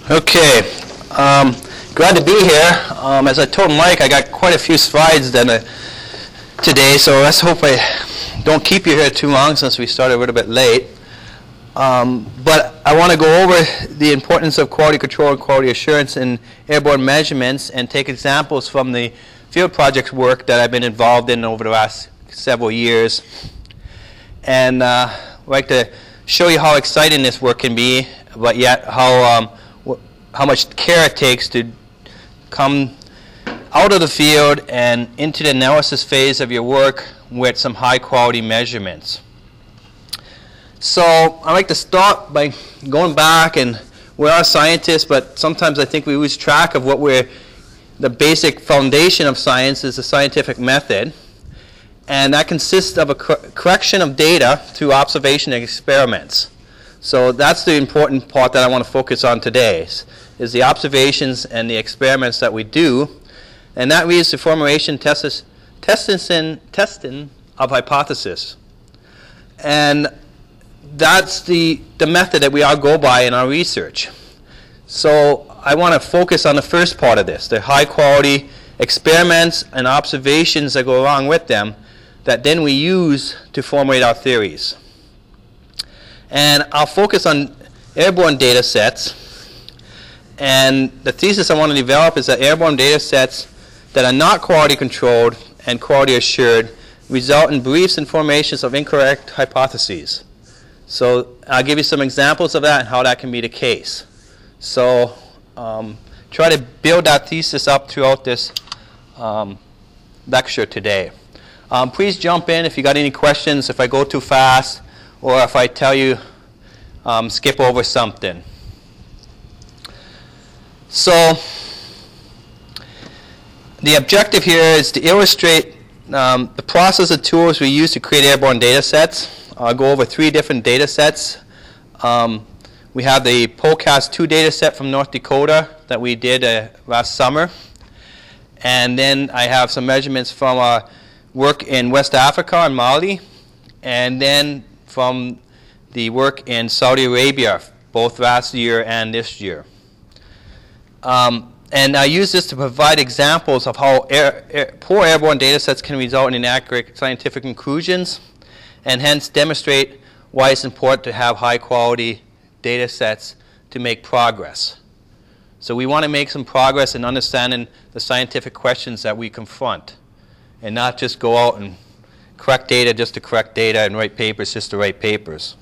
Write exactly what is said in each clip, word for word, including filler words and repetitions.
Okay, um, glad to be here. Um, as I told Mike, I got quite a few slides then, uh, today, so let's hope I don't keep you here too long since we started a little bit late. Um, but I want to go over the importance of quality control and quality assurance in airborne measurements and take examples from the field projects work that I've been involved in over the last several years. And uh, I'd like to show you how exciting this work can be, but yet how um, how much care it takes to come out of the field and into the analysis phase of your work with some high quality measurements. So I like to start by going back, and we are scientists, but sometimes I think we lose track of what we're, the basic foundation of science is the scientific method. And that consists of a cor- correction of data through observation and experiments. So that's the important part that I want to focus on today, is, is the observations and the experiments that we do. And that leads to formulation, testis, testing, testing of hypothesis. And that's the, the method that we all go by in our research. So I want to focus on the first part of this, the high quality experiments and observations that go along with them that then we use to formulate our theories. And I'll focus on airborne data sets. And the thesis I want to develop is that airborne data sets that are not quality controlled and quality assured result in beliefs and formations of incorrect hypotheses. So I'll give you some examples of that and how that can be the case. So um, try to build that thesis up throughout this um, lecture today. Um, please jump in if you got any questions, if I go too fast, or if I tell you um, skip over something. So the objective here is to illustrate um, the process and tools we use to create airborne data sets. I'll go over three different data sets. Um, we have the POLCAST two data set from North Dakota that we did uh, last summer. And then I have some measurements from our work in West Africa and Mali, and then from the work in Saudi Arabia, both last year and this year. Um, and I use this to provide examples of how air, air, poor airborne data sets can result in inaccurate scientific conclusions, and hence demonstrate why it's important to have high quality data sets to make progress. So we want to make some progress in understanding the scientific questions that we confront, and not just go out and correct data just to correct data and write papers just to write papers.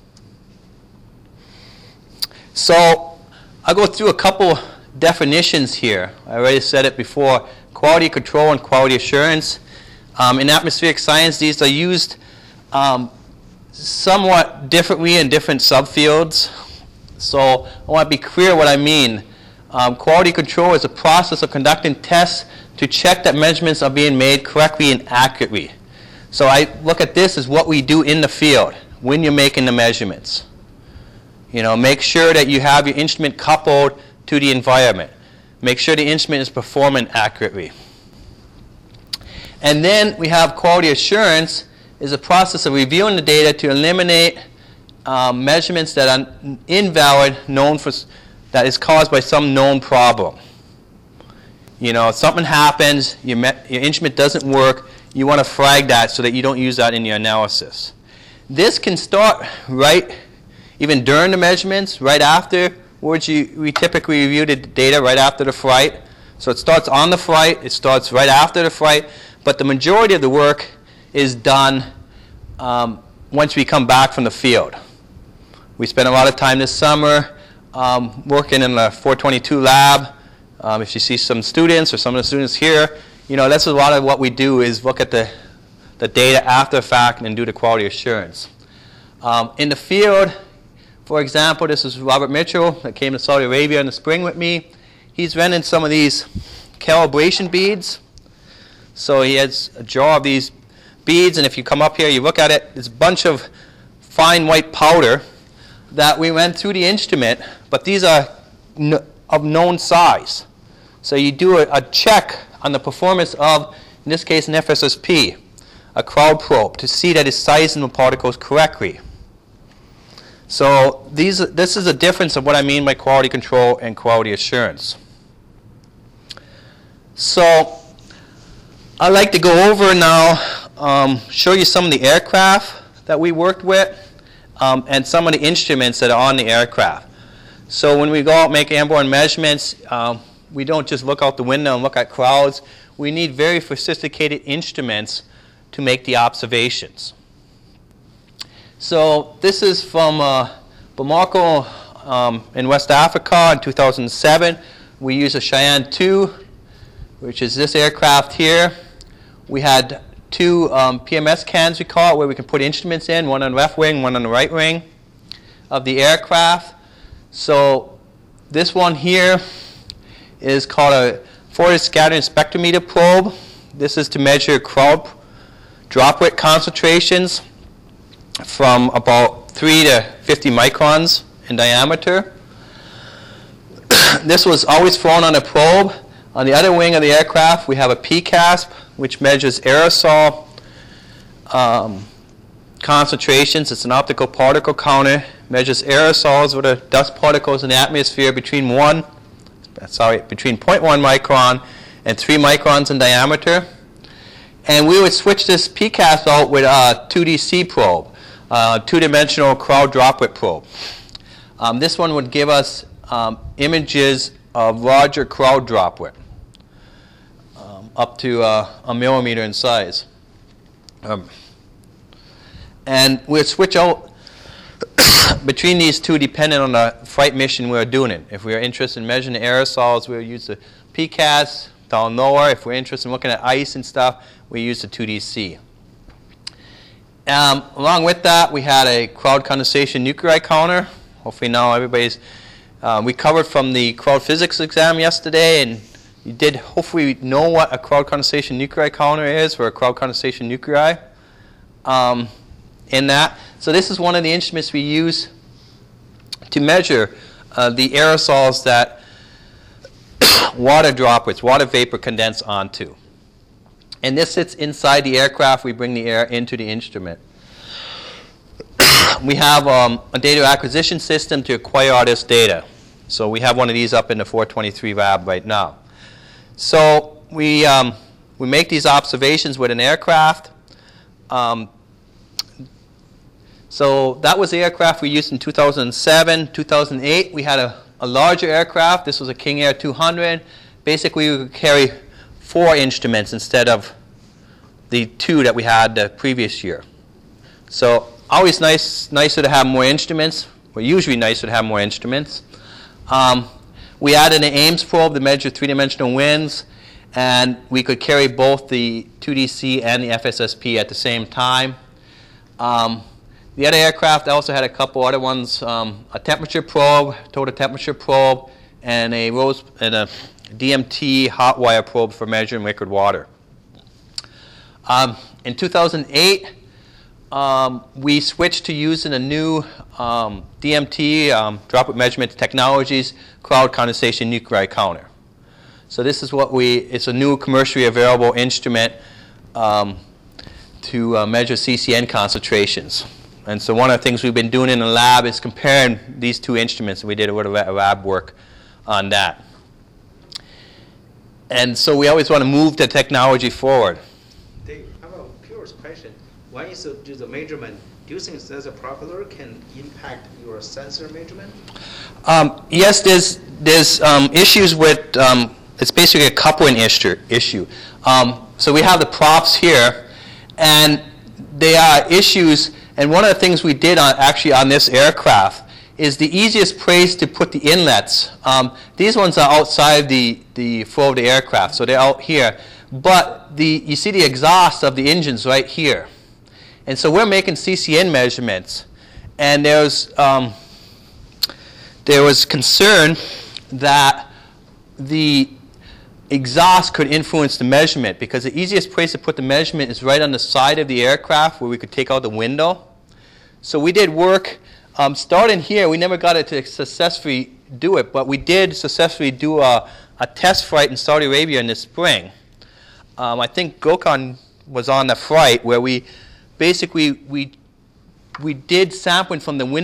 So I'll go through a couple definitions here. I already said it before. Quality control and quality assurance. Um, in atmospheric science, these are used um, somewhat differently in different subfields. So I want to be clear what I mean. Um, quality control is a process of conducting tests to check that measurements are being made correctly and accurately. So I look at this as what we do in the field when you're making the measurements. You know, make sure that you have your instrument coupled to the environment. Make sure the instrument is performing accurately. And then we have quality assurance is a process of reviewing the data to eliminate um, measurements that are invalid, known for, that is caused by some known problem. You know, if something happens, your, me- your instrument doesn't work, you want to flag that so that you don't use that in your analysis. This can start right, even during the measurements, right after, which you, we typically review the data right after the flight. So it starts on the flight, it starts right after the flight, but the majority of the work is done um, once we come back from the field. We spent a lot of time this summer um, working in the four twenty-two lab. Um, if you see some students or some of the students here, you know, that's a lot of what we do is look at the, the data after the fact and do the quality assurance. Um, in the field, for example, this is Robert Mitchell that came to Saudi Arabia in the spring with me. He's rented some of these calibration beads. So he has a jar of these beads, and if you come up here, you look at it, there's a bunch of fine white powder that we went through the instrument, but these are n- of known size. So you do a, a check on the performance of, in this case, an F S S P, a crowd probe, to see that it's sizing the particles correctly. So these, this is a difference of what I mean by quality control and quality assurance. So I'd like to go over now, um, show you some of the aircraft that we worked with, um, and some of the instruments that are on the aircraft. So when we go out and make airborne measurements, um, we don't just look out the window and look at clouds. We need very sophisticated instruments to make the observations. So this is from uh, Bamako um, in West Africa in two thousand seven. We used a Cheyenne two, which is this aircraft here. We had two um, P M S cans, we call it, where we can put instruments in, one on the left wing, one on the right wing of the aircraft. So this one here is called a forward scattering spectrometer probe. This is to measure cloud droplet concentrations from about three to fifty microns in diameter. This was always flown on a probe. On the other wing of the aircraft, we have a P CASP, which measures aerosol um, concentrations. It's an optical particle counter. Measures aerosols with the dust particles in the atmosphere between one, sorry, between zero point one micron and three microns in diameter. And we would switch this P CASP out with a two D C probe, a two-dimensional crowd droplet probe. Um, this one would give us um, images of larger crowd droplet, um, up to uh, a millimeter in size. Um, and we'd switch out between these two depending on the flight mission we were doing it. If we were interested in measuring the aerosols, we would use the P CASP down lower. If we're interested in looking at ice and stuff, we use the two D C. Um, along with that, we had a crowd condensation nuclei counter. Hopefully now everybody's, uh, we covered from the crowd physics exam yesterday, and you did hopefully know what a crowd condensation nuclei counter is for a crowd condensation nuclei um, in that. So this is one of the instruments we use to measure uh, the aerosols that water droplets, water vapor condense onto. And this sits inside the aircraft. We bring the air into the instrument. We have um, a data acquisition system to acquire all this data. So we have one of these up in the four twenty-three lab right now. So we, um, we make these observations with an aircraft. Um, so that was the aircraft we used in two thousand seven. two thousand eight, we had a, a larger aircraft. This was a King Air two hundred. Basically, we could carry four instruments instead of the two that we had the previous year. So always nice, nicer to have more instruments. Well, usually nicer to have more instruments. Um, we added an Ames probe to measure three-dimensional winds, and we could carry both the two D C and the F S S P at the same time. Um, the other aircraft also had a couple other ones, um, a temperature probe, total temperature probe, and a rose and a D M T hot wire probe for measuring liquid water. Um, in two thousand eight, um, we switched to using a new um, D M T, um, droplet measurement technologies, crowd condensation nuclei counter. So this is what we, it's a new commercially available instrument um, to uh, measure C C N concentrations. And so one of the things we've been doing in the lab is comparing these two instruments, and we did a little lab work on that. And so we always want to move the technology forward. Dave, I have a curious question. When you do the measurement, do you think sensor propeller can impact your sensor measurement? Um, yes, there's, there's um, issues with, um, it's basically a coupling issue. issue. Um, so we have the props here, and there are issues, and one of the things we did on, actually on this aircraft is the easiest place to put the inlets. Um, these ones are outside the, the flow of the aircraft, so they're out here. But the, you see the exhaust of the engines right here. And so we're making C C N measurements. And there's, um, there was concern that the exhaust could influence the measurement, because the easiest place to put the measurement is right on the side of the aircraft where we could take out the window. So we did work. Um, starting here, we never got it to successfully do it, but we did successfully do a, a test flight in Saudi Arabia in the spring. Um, I think Gokhan was on the flight where we basically we we did sampling from the window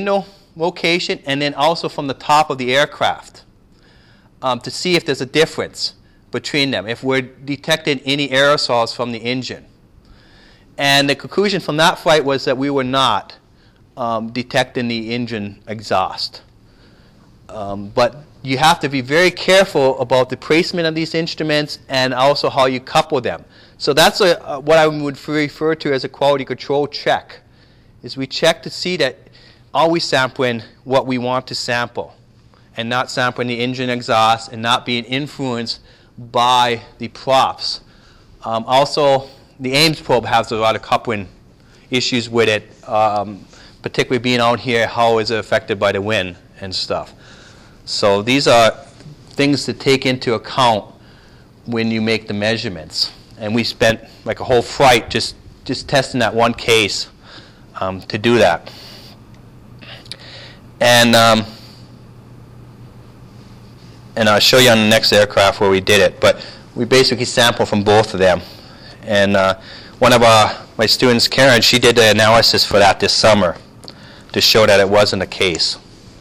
location and then also from the top of the aircraft um, to see if there's a difference between them, if we're detecting any aerosols from the engine. And the conclusion from that flight was that we were not um, detecting the engine exhaust. Um, but you have to be very careful about the placement of these instruments and also how you couple them. So that's a, uh, what I would refer to as a quality control check, is we check to see that are we sampling what we want to sample and not sampling the engine exhaust and not being influenced by the props. Um, also, the Ames probe has a lot of coupling issues with it, um, particularly being out here, how is it affected by the wind and stuff. So these are things to take into account when you make the measurements. And we spent like a whole flight just, just testing that one case um, to do that. And, um, and I'll show you on the next aircraft where we did it. But we basically sampled from both of them. And uh, one of our, my students, Karen, she did the analysis for that this summer to show that it wasn't the case.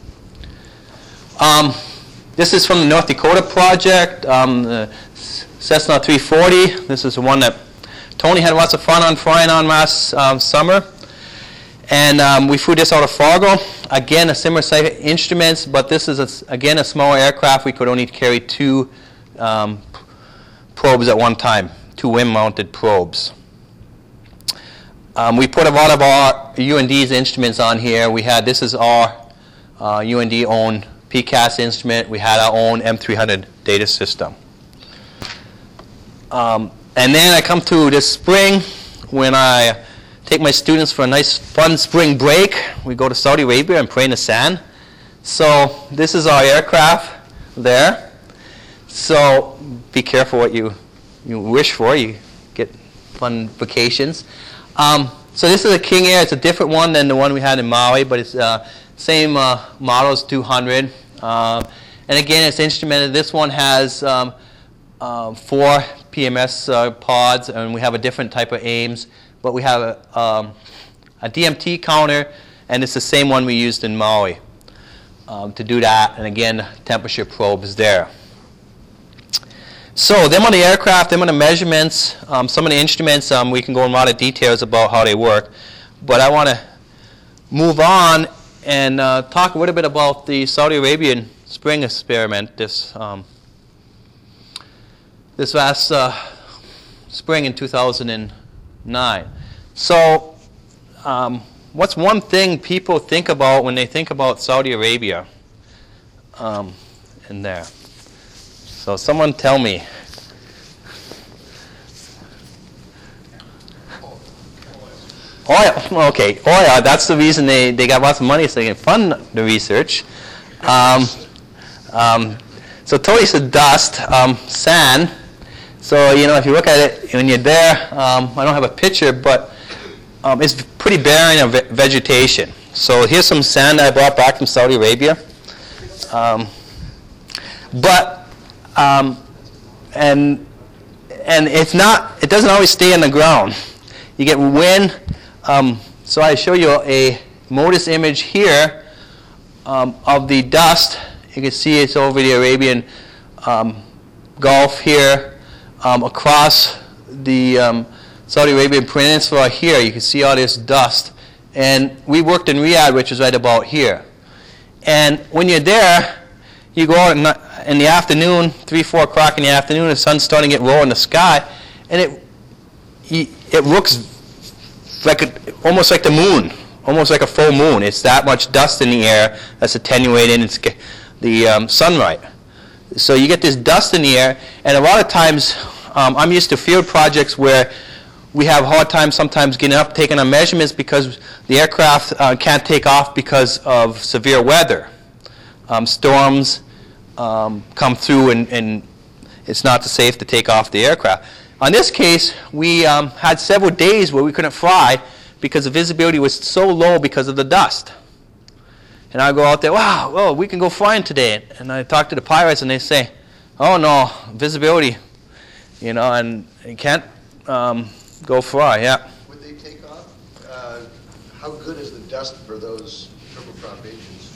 Um, this is from the North Dakota project, um, the Cessna three forty. This is the one that Tony had lots of fun on flying on last um, summer. And um, we flew this out of Fargo. Again, a similar set of instruments, but this is, a, again, a smaller aircraft. We could only carry two um, probes at one time, two wind-mounted probes. Um, we put a lot of our U N D's instruments on here. We had, this is our uh, U N D-owned P C A S instrument. We had our own M three hundred data system. Um, and then I come to this spring when I take my students for a nice fun spring break. We go to Saudi Arabia and play in the sand. So this is our aircraft there. So be careful what you, you wish for. You get fun vacations. Um, so this is a King Air. It's a different one than the one we had in Maui, but it's uh, same uh, model as two hundred. Um, and again, it's instrumented. This one has um, uh, four P M S uh, pods, and we have a different type of Ames. But we have a, um, a D M T counter, and it's the same one we used in Maui um, to do that. And again, temperature probe is there. So them on the aircraft, them on the measurements, um, some of the instruments, um, we can go in a lot of details about how they work. But I want to move on and uh, talk a little bit about the Saudi Arabian spring experiment this, um, this last uh, spring in two thousand nine. So um, what's one thing people think about when they think about Saudi Arabia um, in there? So someone tell me. Oil. Okay, oil. That's the reason they, they got lots of money so they can fund the research. Um, um, so totally said dust, um, sand. So, you know, if you look at it when you're there, um, I don't have a picture, but um, it's pretty barren of ve vegetation. So here's some sand I brought back from Saudi Arabia. Um, but, um, and, and it's not, it doesn't always stay on the ground. You get wind. Um, so I show you a MODIS image here um, of the dust. You can see it's over the Arabian um, Gulf here. Um, across the um, Saudi Arabian Peninsula here, you can see all this dust. And we worked in Riyadh, which is right about here. And when you're there, you go out in the afternoon, three, four o'clock in the afternoon, the sun's starting to get low in the sky, and it it looks like a, almost like the moon, almost like a full moon. It's that much dust in the air that's attenuating it's the um, sunlight. So you get this dust in the air, and a lot of times, um, I'm used to field projects where we have a hard time sometimes getting up, taking our measurements because the aircraft uh, can't take off because of severe weather. Um, storms um, come through, and, and it's not safe to take off the aircraft. On this case, we um, had several days where we couldn't fly because the visibility was so low because of the dust. And I go out there, wow, well, we can go flying today. And I talk to the pilots, and they say, oh, no, visibility, you know, and you can't um, go fly, yeah. Would they take off? Uh, how good is the dust for those turboprop engines?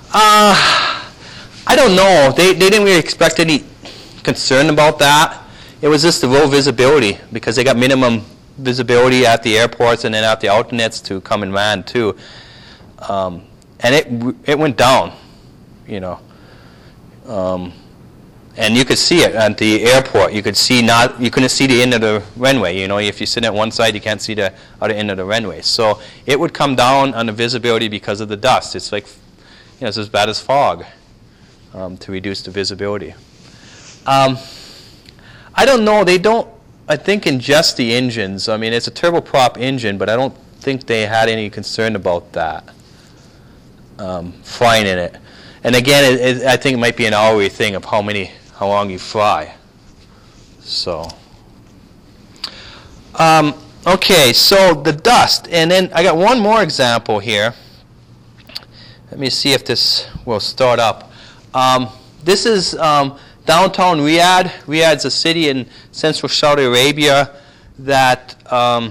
Uh, I don't know. They, they didn't really expect any concern about that. It was just the low visibility because they got minimum visibility at the airports and then at the alternates to come and land too. Um, and it it went down, you know. Um, and you could see it at the airport. You could see not you couldn't see the end of the runway. You know, if you sit at one side, you can't see the other end of the runway. So it would come down on the visibility because of the dust. It's like, you know, it's as bad as fog um, to reduce the visibility. Um, I don't know. They don't, I think, ingest the engines. I mean, it's a turboprop engine, but I don't think they had any concern about that, um, flying in it. And again, it, it, I think it might be an hourly thing of how many, how long you fly. So, um, okay, so the dust. And then I got one more example here. Let me see if this will start up. Um, this is um, downtown Riyadh. Riyadh's a city in central Saudi Arabia that um,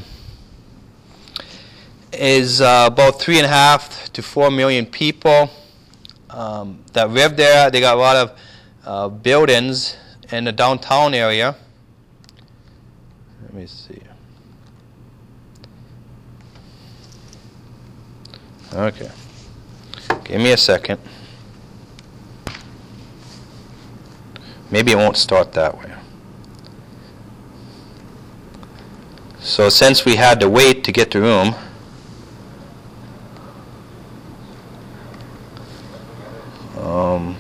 is uh, about three and a half to four million people um, that live there. They got a lot of uh, buildings in the downtown area. Let me see. Okay. Give me a second. Maybe it won't start that way. So since we had to wait to get the room, um,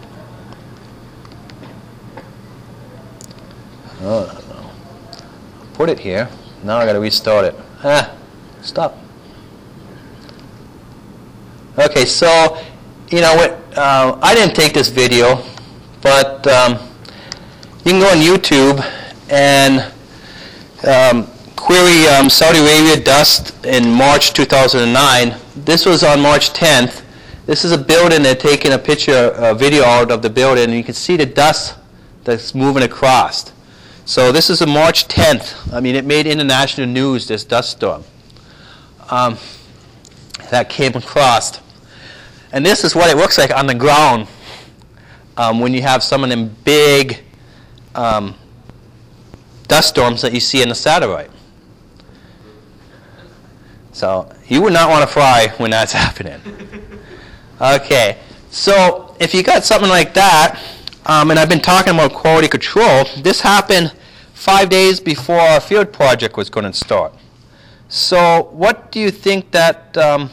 oh, I don't know. Put it here. Now I got to restart it. Ah, stop. Okay, so you know what? Uh, I didn't take this video. But um, you can go on YouTube and um, query um, Saudi Arabia dust in March two thousand nine. This was on March tenth. This is a building. They're taking a picture, a video out of the building, and you can see the dust that's moving across. So this is a March tenth. I mean, it made international news, this dust storm um, that came across. And this is what it looks like on the ground. Um, when you have some of them big um, dust storms that you see in the satellite. So you would not want to fly when that's happening. Okay, so if you got something like that, um, and I've been talking about quality control, this happened five days before our field project was going to start. So what do you think that, um,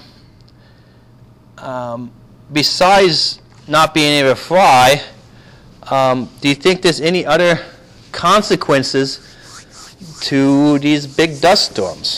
um, besides not being able to fly, um, do you think there's any other consequences to these big dust storms?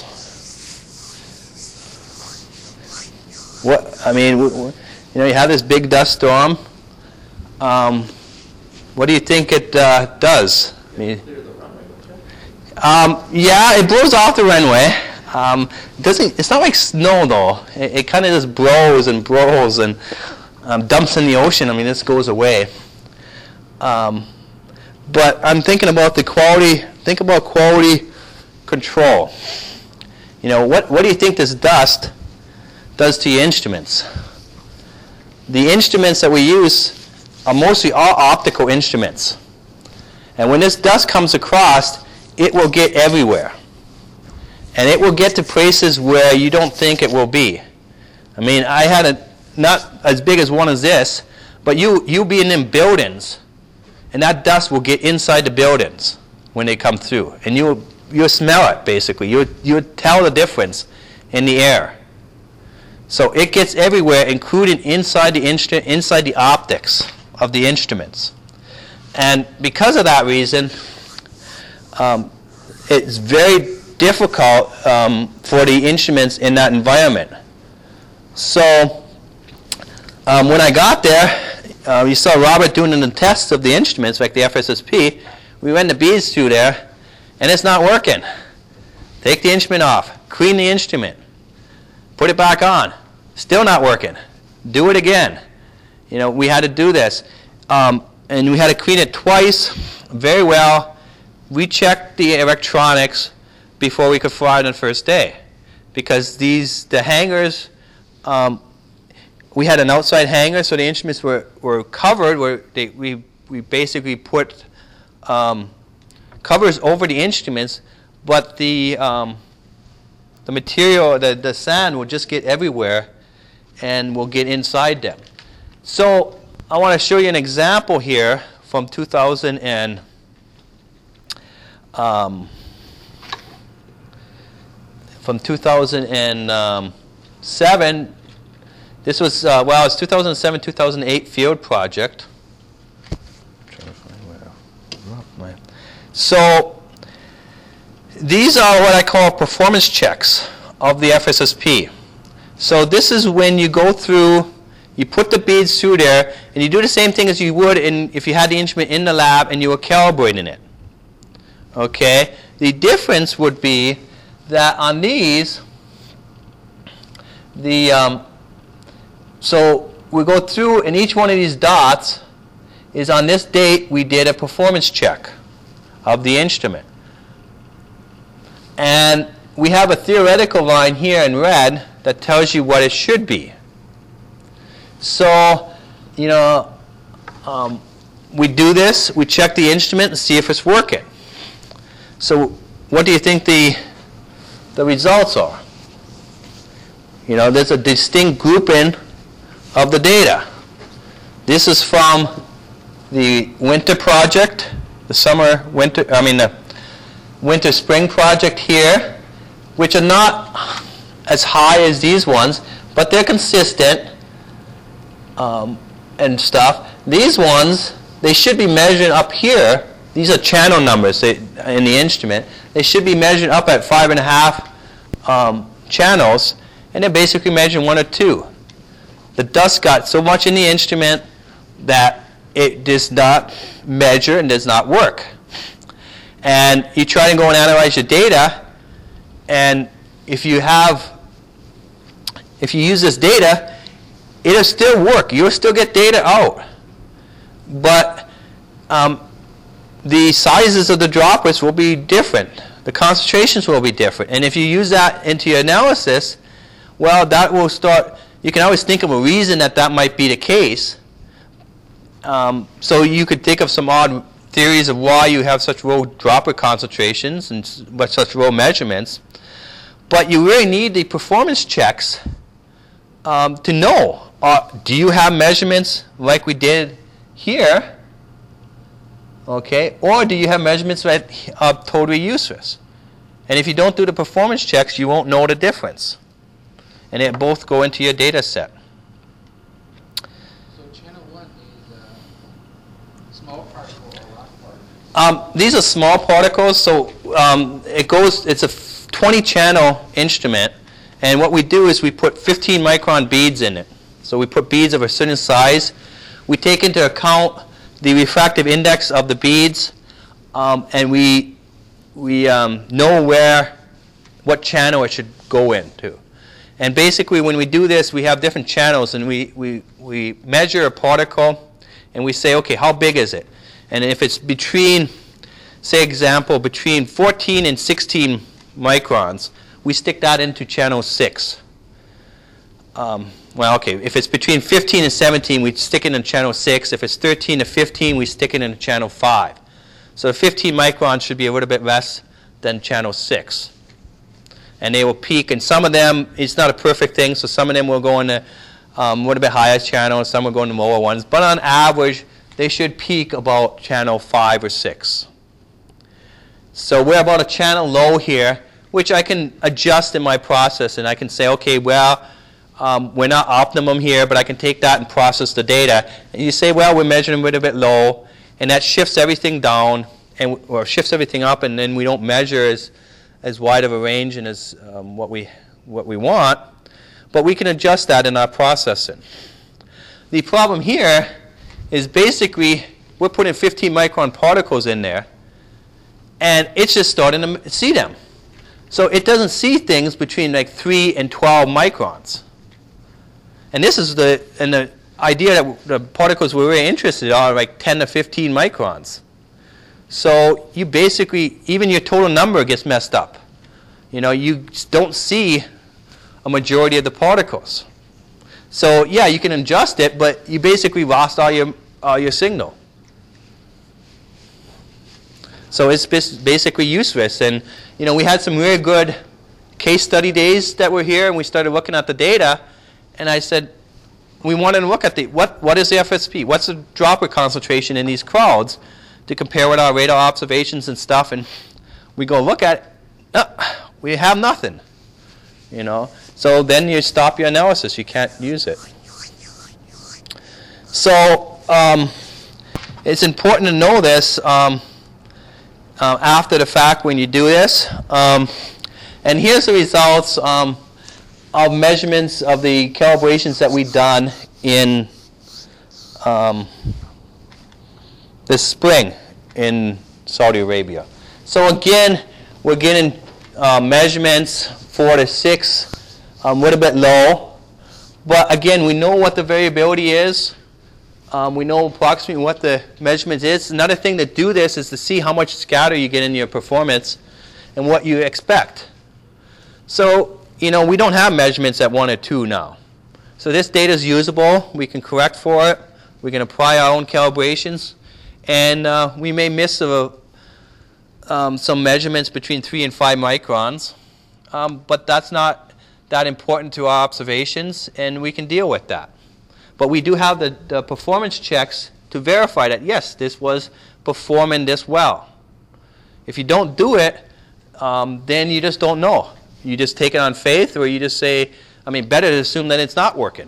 What I mean, w- w- you know, you have this big dust storm. Um, what do you think it uh, does? I mean, um, yeah, it blows off the runway. Um, it doesn't. It's not like snow though. It, it kind of just blows and blows and Um, dumps in the ocean. I mean, this goes away. Um, but I'm thinking about the quality. Think about quality control. You know, what what do you think this dust does to your instruments? The instruments that we use are mostly all optical instruments, and when this dust comes across, it will get everywhere, and it will get to places where you don't think it will be. I mean, I had a not as big as one as this, but you, you'll be in them buildings, and that dust will get inside the buildings when they come through. And you'll, you'll smell it, basically. You'll, you'll tell the difference in the air. So it gets everywhere, including inside the, instru- inside the optics of the instruments. And because of that reason, um, it's very difficult um, for the instruments in that environment. So Um, when I got there, uh, you saw Robert doing the tests of the instruments, like the F S S P. We ran the beads through there, and it's not working. Take the instrument off, clean the instrument, put it back on. Still not working. Do it again. You know, we had to do this. Um, and we had to clean it twice, very well. We checked the electronics before we could fly on the first day. Because these, the hangars, um, we had an outside hanger, so the instruments were, were covered. Where they, we, we basically put um, covers over the instruments, but the, um, the material, the, the sand will just get everywhere and will get inside them. So I want to show you an example here from two thousand and um, from two thousand seven. This was, uh, well, it's two thousand seven, two thousand eight field project. I'm trying to find where. So these are what I call performance checks of the F S S P. So this is when you go through, you put the beads through there, and you do the same thing as you would in, if you had the instrument in the lab and you were calibrating it. Okay? The difference would be that on these, the um, so we go through, and each one of these dots is on this date we did a performance check of the instrument. And we have a theoretical line here in red that tells you what it should be. So, you know, um, we do this, we check the instrument and see if it's working. So what do you think the, the results are? You know, there's a distinct grouping of the data. This is from the winter project, the summer, winter, I mean the winter spring project here, which are not as high as these ones, but they're consistent um, and stuff. These ones, they should be measured up here. These are channel numbers they, in the instrument. They should be measured up at five and a half um, channels, and they're basically measuring one or two. The dust got so much in the instrument that it does not measure and does not work. And you try to go and analyze your data, and if you have, if you use this data, it'll still work. You'll still get data out. But um, the sizes of the droplets will be different. The concentrations will be different. And if you use that into your analysis, well, that will start, you can always think of a reason that that might be the case. Um, so you could think of some odd theories of why you have such low droplet concentrations and such low measurements. But you really need the performance checks um, to know, uh, do you have measurements like we did here, okay, or do you have measurements that are totally useless? And if you don't do the performance checks, you won't know the difference. And they both go into your data set. So channel one is a small particle or large particle? Um, these are small particles, so um, it goes, it's a twenty channel instrument, and what we do is we put fifteen micron beads in it. So we put beads of a certain size. We take into account the refractive index of the beads, um, and we we um, know where, what channel it should go into. And basically when we do this, we have different channels, and we, we, we measure a particle, and we say, okay, how big is it? And if it's between, say example, between fourteen and sixteen microns, we stick that into channel six. Um, well, okay, if it's between fifteen and seventeen, we stick it in channel six. If it's thirteen to fifteen, we stick it in channel five. So fifteen microns should be a little bit less than channel six. And they will peak, and some of them, it's not a perfect thing, so some of them will go in the um, a little bit higher channel, some will go in the lower ones. But on average, they should peak about channel five or six. So we're about a channel low here, which I can adjust in my process, and I can say, okay, well, um, we're not optimum here, but I can take that and process the data. And you say, well, we're measuring a little bit low, and that shifts everything down, and or shifts everything up, and then we don't measure as as wide of a range and as um, what we what we want, but we can adjust that in our processing. The problem here is basically we're putting fifteen micron particles in there, and it's just starting to see them. So it doesn't see things between like three and twelve microns. And this is the and the idea that the particles we're really interested in are like ten to fifteen microns. So you basically, even your total number gets messed up. You know, you don't see a majority of the particles. So yeah, you can adjust it, but you basically lost all your all your signal. So it's bas- basically useless. And you know, we had some really good case study days that were here, and we started looking at the data. And I said, we wanted to look at the what what is the F S P? What's the droplet concentration in these crowds to compare with our radar observations and stuff? And we go look at it. Oh, we have nothing. You know. So then you stop your analysis. You can't use it. So um, it's important to know this um, uh, after the fact when you do this. Um, and here's the results um, of measurements of the calibrations that we've done in um, this spring in Saudi Arabia. So again, we're getting uh, measurements four to six. A um, little bit low, but again, we know what the variability is. Um, we know approximately what the measurement is. Another thing to do this is to see how much scatter you get in your performance and what you expect. So, you know, we don't have measurements at one or two now. So this data is usable. We can correct for it. We can apply our own calibrations, and uh, we may miss a, um, some measurements between three and five microns, um, but that's not that important to our observations, and we can deal with that. But we do have the, the performance checks to verify that, yes, this was performing this well. If you don't do it, um, then you just don't know. You just take it on faith, or you just say, I mean, better to assume that it's not working.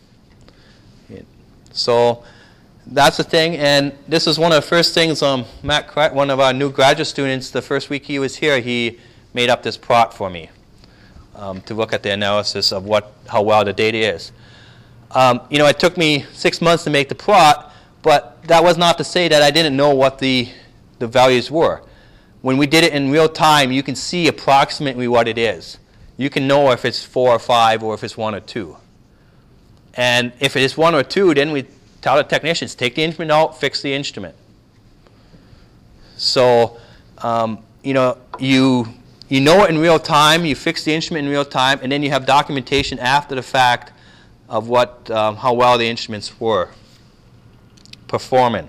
So that's the thing, and this is one of the first things um, Matt, one of our new graduate students, the first week he was here, he made up this plot for me. Um, to look at the analysis of what how well the data is. Um, you know, it took me six months to make the plot, but that was not to say that I didn't know what the the values were. When we did it in real time, you can see approximately what it is. You can know if it's four or five or if it's one or two. And if it is one or two, then we tell the technicians, take the instrument out, fix the instrument. So, um, you know, you... You know it in real time, you fix the instrument in real time, and then you have documentation after the fact of what, um, how well the instruments were performing.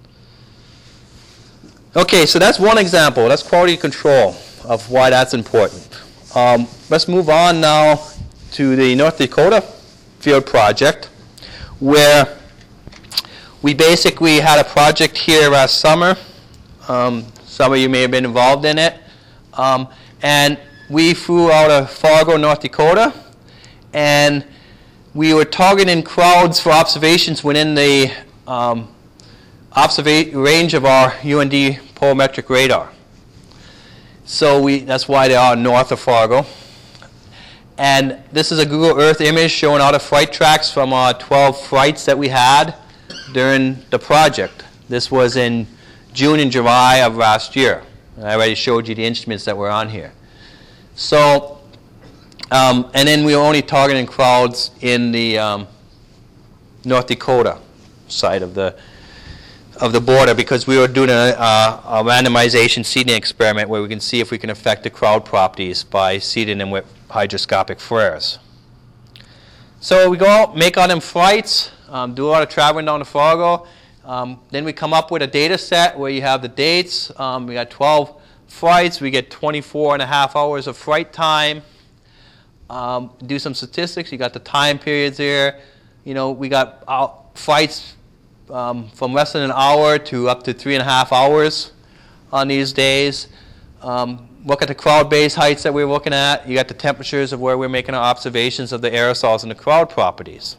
Okay, so that's one example. That's quality control of why that's important. Um, let's move on now to the North Dakota field project, where we basically had a project here last summer. Um, some of you may have been involved in it. Um, And we flew out of Fargo, North Dakota, and we were targeting crowds for observations within the um, observa- range of our U N D polarimetric radar. So we, that's why they are north of Fargo. And this is a Google Earth image showing all the flight tracks from our twelve flights that we had during the project. This was in June and July of last year. I already showed you the instruments that were on here. So, um, and then we were only targeting crowds in the um, North Dakota side of the of the border, because we were doing a, a, a randomization seeding experiment where we can see if we can affect the crowd properties by seeding them with hygroscopic flares. So we go out, make all them flights, um, do a lot of traveling down to Fargo. Um, then we come up with a data set where you have the dates. Um, we got twelve flights. We get twenty-four and a half hours of flight time. Um, do some statistics. You got the time periods there. You know, we got uh, flights um, from less than an hour to up to three and a half hours on these days. Um, look at the crowd base heights that we're looking at. You got the temperatures of where we're making our observations of the aerosols and the crowd properties.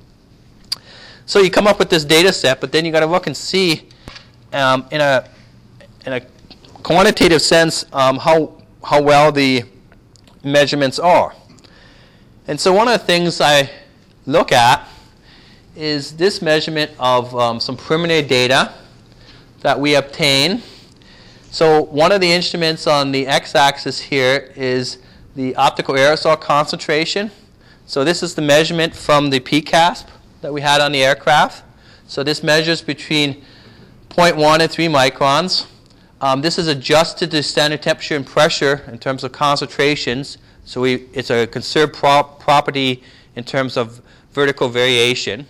So you come up with this data set, but then you got to look and see um, in a in a quantitative sense um, how how well the measurements are. And so one of the things I look at is this measurement of um, some preliminary data that we obtain. So one of the instruments on the x-axis here is the optical aerosol concentration. So this is the measurement from the P CASP that we had on the aircraft. So this measures between zero point one and three microns. Um, this is adjusted to standard temperature and pressure in terms of concentrations. So we, it's a conserved pro- property in terms of vertical variation,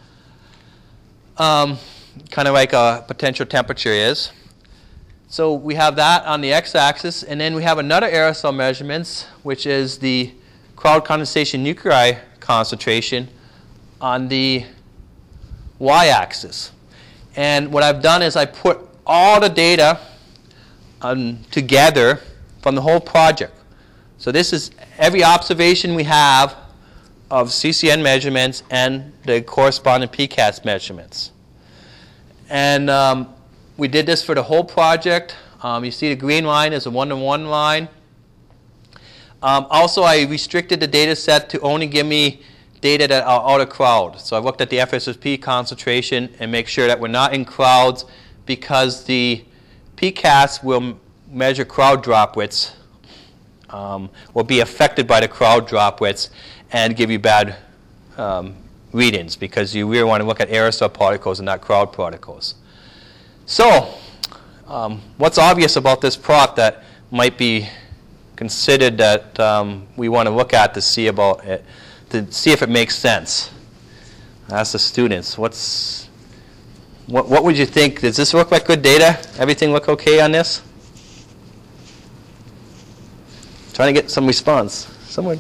um, kind of like a potential temperature is. So we have that on the x-axis, and then we have another aerosol measurements, which is the crowd condensation nuclei concentration on the y-axis. And what I've done is I put all the data um, together from the whole project. So this is every observation we have of C C N measurements and the corresponding P CAS measurements. And um, we did this for the whole project. Um, you see the green line is a one-to-one line. Um, also, I restricted the data set to only give me data that are out of crowd. So I looked at the F S S P concentration and make sure that we're not in crowds, because the P CAS will measure crowd droplets, um, will be affected by the crowd droplets and give you bad um, readings, because you really want to look at aerosol particles and not crowd particles. So um, what's obvious about this plot that might be considered that um, we want to look at to see about it, to see if it makes sense? Ask the students. What's what? What would you think? Does this look like good data? Everything look okay on this? Trying to get some response. Someone.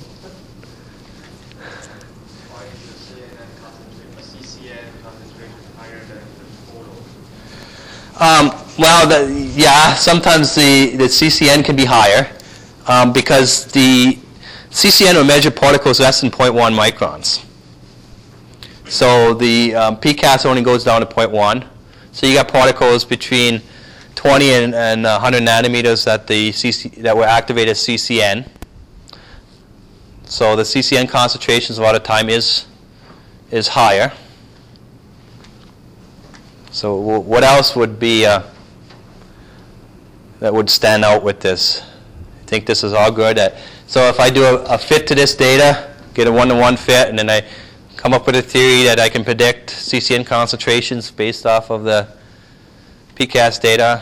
Why is the C N N concentration, C C N concentration higher than the total? Um, well, the, yeah. Sometimes the the C C N can be higher um, because the C C N will measure particles less than zero point one microns. So the um, P CAS only goes down to zero point one. So you got particles between twenty and, and one hundred nanometers that the C C, that were activated as C C N. So the C C N concentrations a lot of time is is higher. So w what else would be uh, that would stand out with this? I think this is all good. At, so if I do a, a fit to this data, get a one-to-one fit, and then I come up with a theory that I can predict C C N concentrations based off of the P CAS data.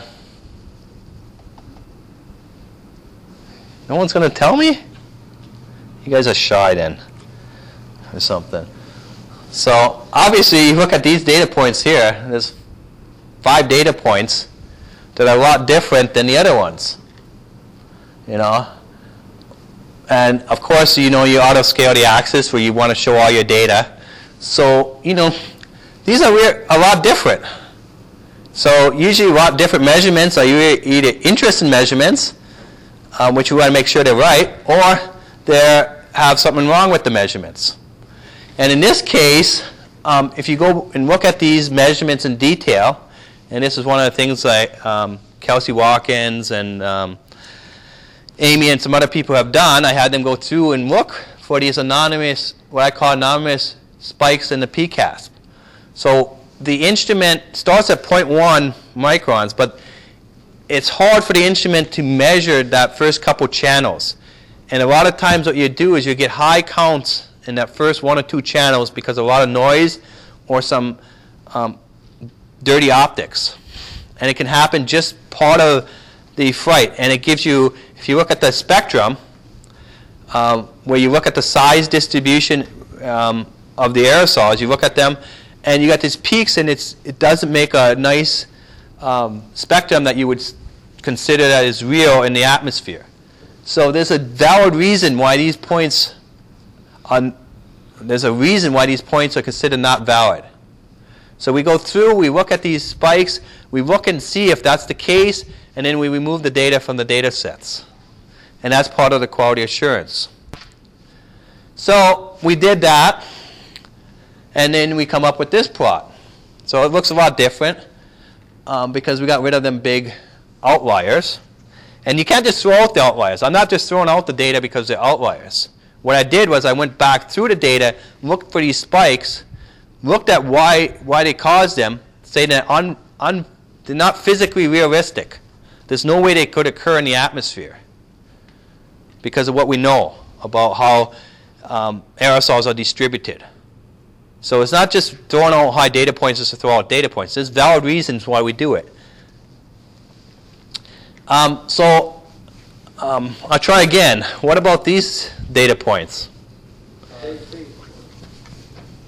No one's going to tell me? You guys are shy then, or something. So obviously, you look at these data points here. There's five data points that are a lot different than the other ones. You know, and of course, you know, you auto-scale the axis where you want to show all your data. So, you know, these are a lot different. So usually a lot different measurements are either interesting measurements, um, which we want to make sure they're right, or they have something wrong with the measurements. And in this case, um, if you go and look at these measurements in detail, and this is one of the things like um, Kelsey Watkins and um, Amy and some other people have done, I had them go through and look for these anonymous, what I call anonymous spikes in the P CAS. So the instrument starts at zero point one microns, but it's hard for the instrument to measure that first couple channels. And a lot of times what you do is you get high counts in that first one or two channels because of a lot of noise or some um, dirty optics. And it can happen just part of the flight. And it gives you, if you look at the spectrum, um, where you look at the size distribution um, of the aerosols, you look at them, and you got these peaks, and it's, it doesn't make a nice um, spectrum that you would consider that is real in the atmosphere. So there's a valid reason why these points are, there's a reason why these points are considered not valid. So we go through, we look at these spikes, we look and see if that's the case, and then we remove the data from the data sets. And that's part of the quality assurance. So we did that, and then we come up with this plot. So it looks a lot different um, because we got rid of them big outliers. And you can't just throw out the outliers. I'm not just throwing out the data because they're outliers. What I did was I went back through the data, looked for these spikes, looked at why, why they caused them, saying that un, un, they're not physically realistic. There's no way they could occur in the atmosphere because of what we know about how um, aerosols are distributed. So it's not just throwing out high data points just to throw out data points. There's valid reasons why we do it. Um, so um, I'll try again. What about these data points?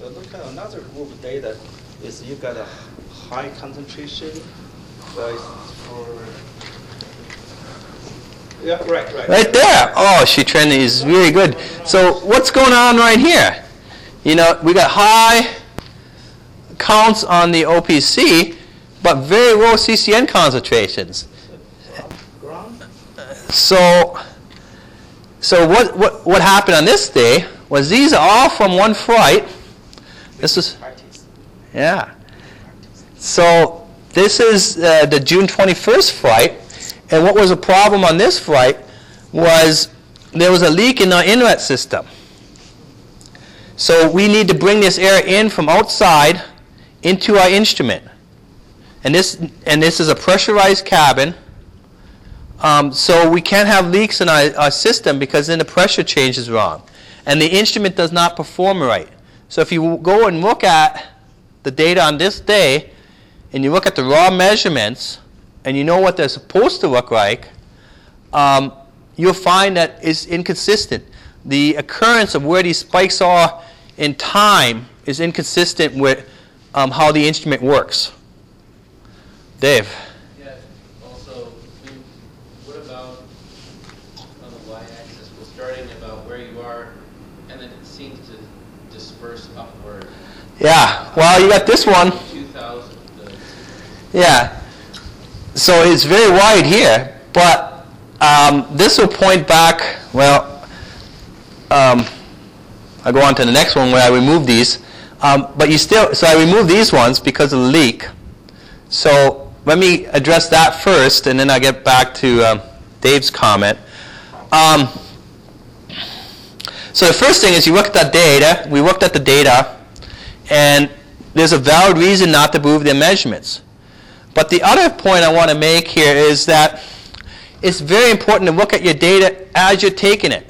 data is you got a high concentration, uh, for yeah, right, right. Right there. Oh, she trending is really good. So what's going on right here? You know, we got high counts on the O P C, but very low C C N concentrations. Ground? So, so what, what, what happened on this day was these are all from one flight. This is, Practice. yeah. So this is uh, the June twenty-first flight. And what was a problem on this flight was there was a leak in our inlet system. So we need to bring this air in from outside into our instrument. And this, and this is a pressurized cabin. Um, so we can't have leaks in our, our system because then the pressure change is wrong. And the instrument does not perform right. So if you go and look at the data on this day, and you look at the raw measurements, and you know what they're supposed to look like, um, you'll find that it's inconsistent. The occurrence of where these spikes are in time is inconsistent with um, how the instrument works. Dave? Yeah, also, we, what about on the y-axis? We're starting about where you are, and then it seems to disperse upward. Yeah, well, you got this one. two thousand. Uh, Yeah. So it's very wide here, but um, this will point back, well, um, I'll go on to the next one where I remove these. Um, but you still, so I remove these ones because of the leak. So let me address that first, and then I'll get back to um, Dave's comment. Um, so the first thing is you look at that data, we looked at the data, and there's a valid reason not to move their measurements. But the other point I want to make here is that it's very important to look at your data as you're taking it.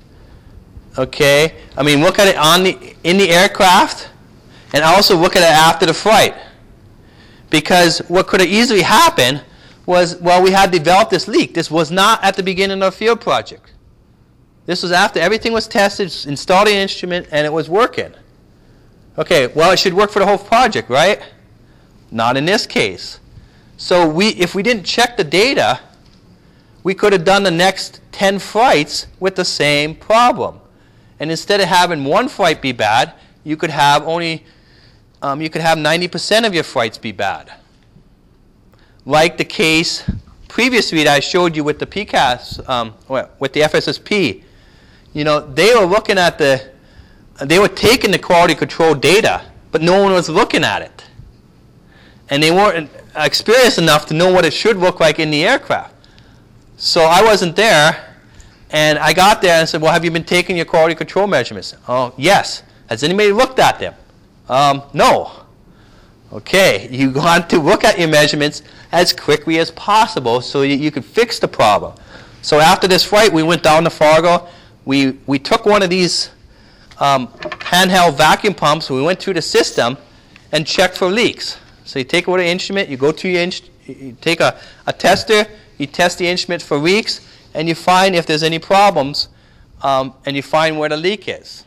Okay? I mean, look at it on the, in the aircraft, and also look at it after the flight. Because what could have easily happened was, well, we had developed this leak. This was not at the beginning of the field project. This was after everything was tested, installed the instrument, and it was working. Okay, well, it should work for the whole project, right? Not in this case. So we, if we didn't check the data, we could have done the next ten flights with the same problem. And instead of having one flight be bad, you could have only, um, you could have ninety percent of your flights be bad. Like the case previously that I showed you with the P C A S, um, well, with the F S S P. You know, they were looking at the, they were taking the quality control data, but no one was looking at it. And they weren't experienced enough to know what it should look like in the aircraft. So I wasn't there, and I got there and said, well, have you been taking your quality control measurements? Oh, yes. Has anybody looked at them? Um, no. Okay, you want to look at your measurements as quickly as possible so you, you can fix the problem. So after this flight, we went down to Fargo. We, we took one of these um, handheld vacuum pumps. We went through the system and checked for leaks. So you take away the instrument, you go to your inst you take a, a tester, you test the instrument for leaks, and you find if there's any problems, um, and you find where the leak is.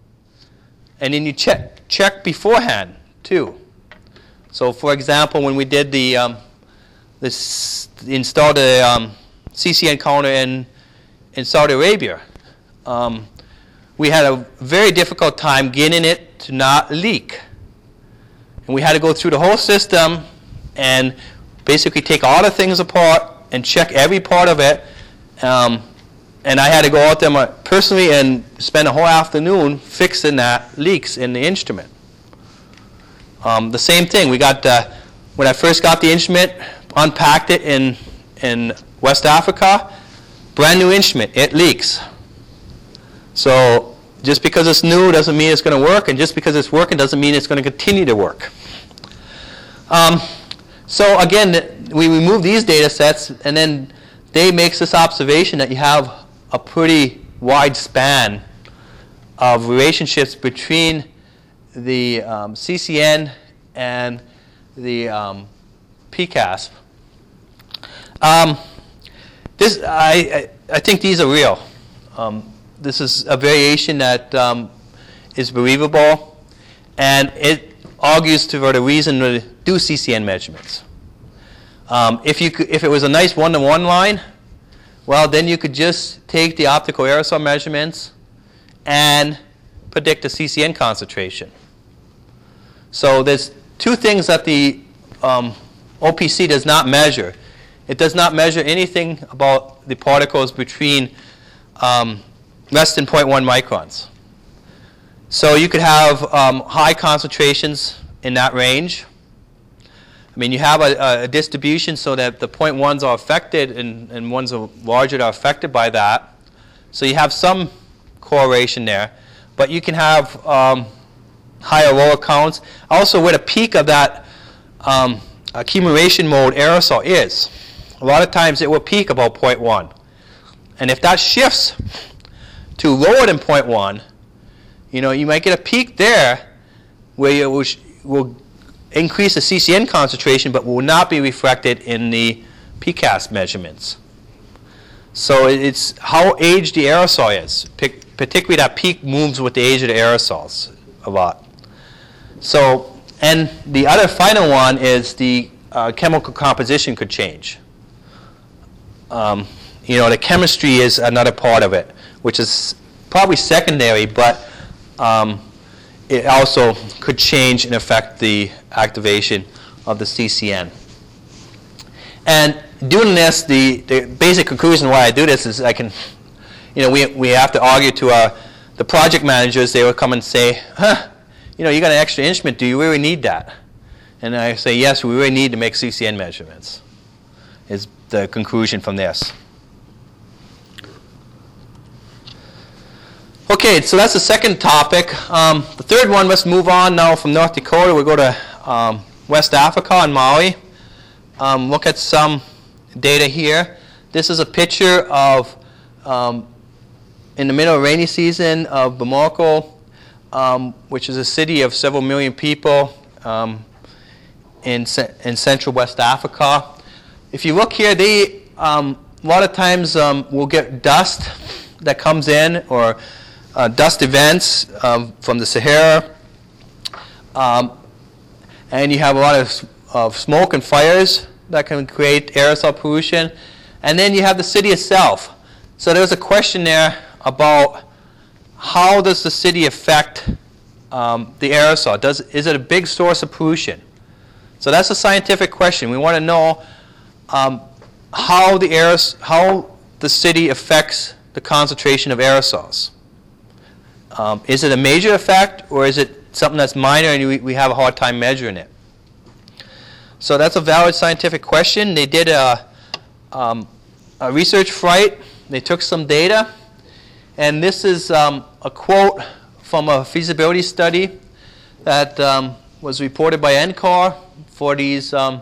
And then you check check beforehand too. So for example, when we did the um, this installed the um, C C N counter in in Saudi Arabia, um, we had a very difficult time getting it to not leak. And we had to go through the whole system and basically take all the things apart and check every part of it. Um, and I had to go out there personally and spend a whole afternoon fixing that leaks in the instrument. Um, the same thing. We got uh, when I first got the instrument, unpacked it in in West Africa, brand new instrument. It leaks. So just because it's new doesn't mean it's going to work, and just because it's working doesn't mean it's going to continue to work. Um, so again, we remove these data sets, and then Dave makes this observation that you have a pretty wide span of relationships between the um, C C N and the um, P C A S. Um, this, I, I, I think these are real. Um, this is a variation that um, is believable, and it argues for the reason to do C C N measurements. Um, if, you could, if it was a nice one-to-one line, well, then you could just take the optical aerosol measurements and predict the C C N concentration. So there's two things that the um, O P C does not measure. It does not measure anything about the particles between um, less than zero point one microns. So you could have um, high concentrations in that range. I mean, you have a, a distribution so that the zero point ones are affected and, and ones are larger are affected by that. So you have some correlation there. But you can have um, higher lower counts. Also, where the peak of that um, accumulation mode aerosol is. A lot of times it will peak about zero point one. And if that shifts to lower than zero point one, you know, you might get a peak there where you will, will increase the C C N concentration but will not be reflected in the P CAS measurements. So it's how aged the aerosol is. Particularly that peak moves with the age of the aerosols a lot. So, and the other final one is the uh, chemical composition could change. Um, you know, the chemistry is another part of it, which is probably secondary, but um, it also could change and affect the activation of the C C N. And doing this, the, the basic conclusion why I do this is I can, you know, we, we have to argue to our, the project managers. They will come and say, huh, you know, you got an extra instrument. Do you really need that? And I say, yes, we really need to make C C N measurements, is the conclusion from this. Okay, so that's the second topic. Um, the third one, let's move on now from North Dakota. We'll go to um, West Africa and Mali. Um, look at some data here. This is a picture of, um, in the middle of rainy season, of Bamako, um, which is a city of several million people um, in, in central West Africa. If you look here, they um, a lot of times um, will get dust that comes in, or uh, dust events um, from the Sahara. Um, and you have a lot of, of smoke and fires that can create aerosol pollution. And then you have the city itself. So there's a question there about how does the city affect um, the aerosol? Does, is it a big source of pollution? So that's a scientific question. We want to know um, how the aeros how the city affects the concentration of aerosols. Um, is it a major effect, or is it something that's minor and we, we have a hard time measuring it? So that's a valid scientific question. They did a, um, a research flight. They took some data, and this is um, a quote from a feasibility study that um, was reported by N C A R for these um,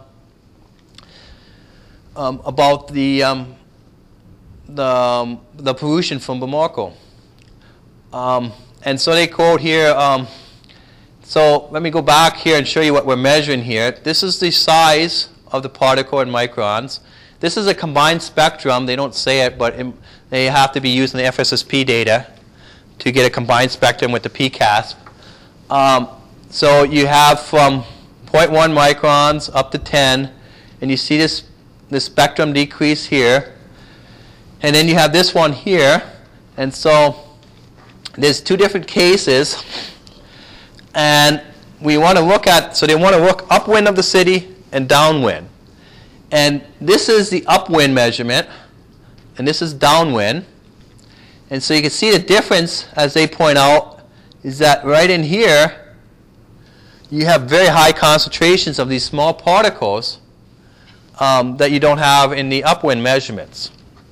um, about the um, the um, the pollution from Bamako. Um, and so they quote here. Um, so let me go back here and show you what we're measuring here. This is the size of the particle in microns. This is a combined spectrum. They don't say it, but it, they have to be using the F S S P data to get a combined spectrum with the P CASP. Um, so you have from zero point one microns up to ten, and you see this, this spectrum decrease here. And then you have this one here. And so there's two different cases. And we want to look at, so they want to look upwind of the city and downwind. And this is the upwind measurement, and this is downwind. And so you can see the difference, as they point out, is that right in here, you have very high concentrations of these small particles um, that you don't have in the upwind measurements.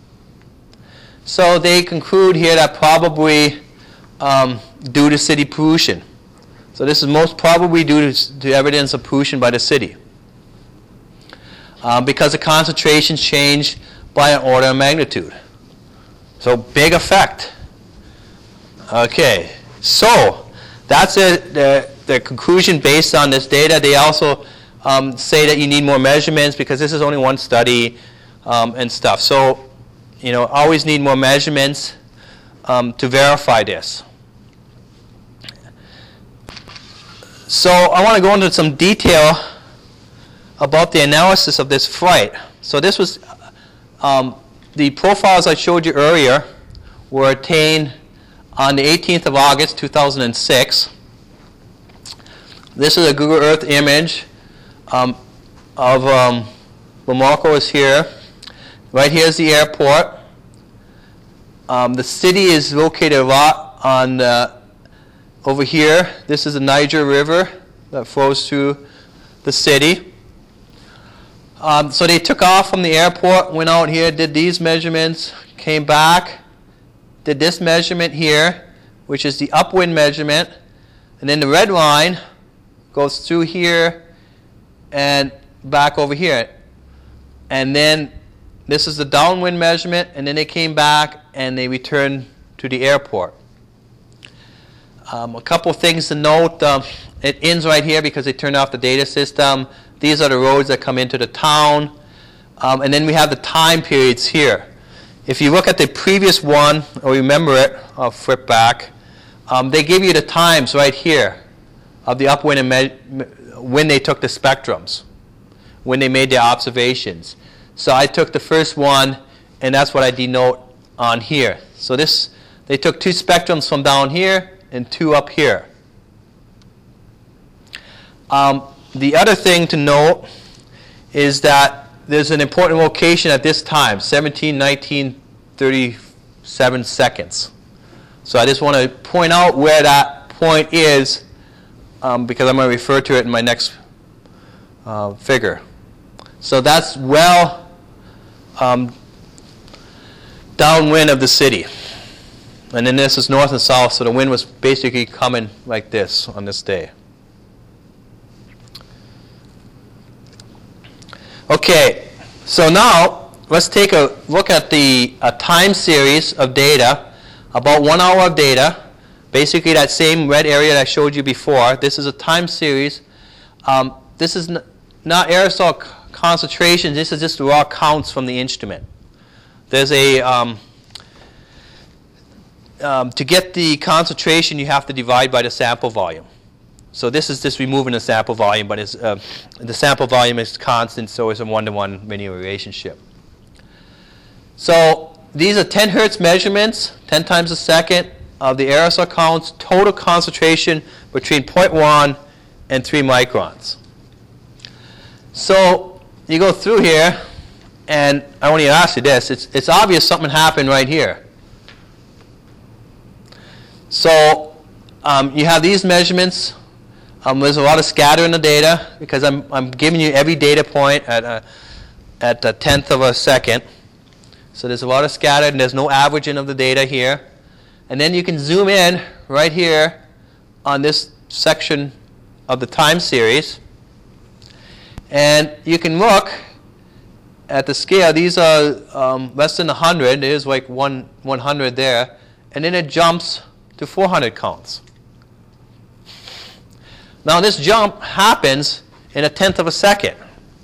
So they conclude here that probably um, due to city pollution. So this is most probably due to, to evidence of pollution by the city. Um, because the concentrations change by an order of magnitude. So big effect. Okay, so that's it, the, the conclusion based on this data. They also um, say that you need more measurements because this is only one study um, and stuff. So, you know, always need more measurements um, to verify this. So I want to go into some detail about the analysis of this flight. So this was, um, the profiles I showed you earlier were attained on the eighteenth of August, two thousand six. This is a Google Earth image um, of um, Bamako is here. Right here is the airport. Um, the city is located a lot on uh, over here. This is the Niger River that flows through the city. Um, so they took off from the airport, went out here, did these measurements, came back, did this measurement here, which is the upwind measurement, and then the red line goes through here and back over here. And then this is the downwind measurement, and then they came back and they returned to the airport. Um, a couple of things to note. Um, it ends right here because they turned off the data system. These are the roads that come into the town. Um, and then we have the time periods here. If you look at the previous one, or remember it, I'll flip back, um, they give you the times right here of the upwind and me- when they took the spectrums, when they made their observations. So I took the first one, and that's what I denote on here. So this, they took two spectrums from down here and two up here. Um, the other thing to note is that there's an important location at this time, seventeen, nineteen, thirty-seven seconds. So I just want to point out where that point is um, because I'm going to refer to it in my next uh, figure. So that's well um, downwind of the city. And then this is north and south, so the wind was basically coming like this on this day. Okay, so now let's take a look at the a time series of data, about one hour of data, basically that same red area that I showed you before. This is a time series. Um, this is n- not aerosol c- concentration, this is just raw counts from the instrument. There's a, um, um, to get the concentration you have to divide by the sample volume. So this is just removing the sample volume, but it's, uh, the sample volume is constant, so it's a one-to-one linear relationship. So these are ten hertz measurements, ten times a second, of the aerosol counts, total concentration between zero point one and three microns. So you go through here, and I want to ask you this. It's, it's obvious something happened right here. So um, you have these measurements. Um, there's a lot of scatter in the data because I'm, I'm giving you every data point at a, at a tenth of a second. So there's a lot of scatter, and there's no averaging of the data here. And then you can zoom in right here on this section of the time series. And you can look at the scale. These are um, less than one hundred. There's like one, one hundred there. And then it jumps to four hundred counts. Now this jump happens in a tenth of a second.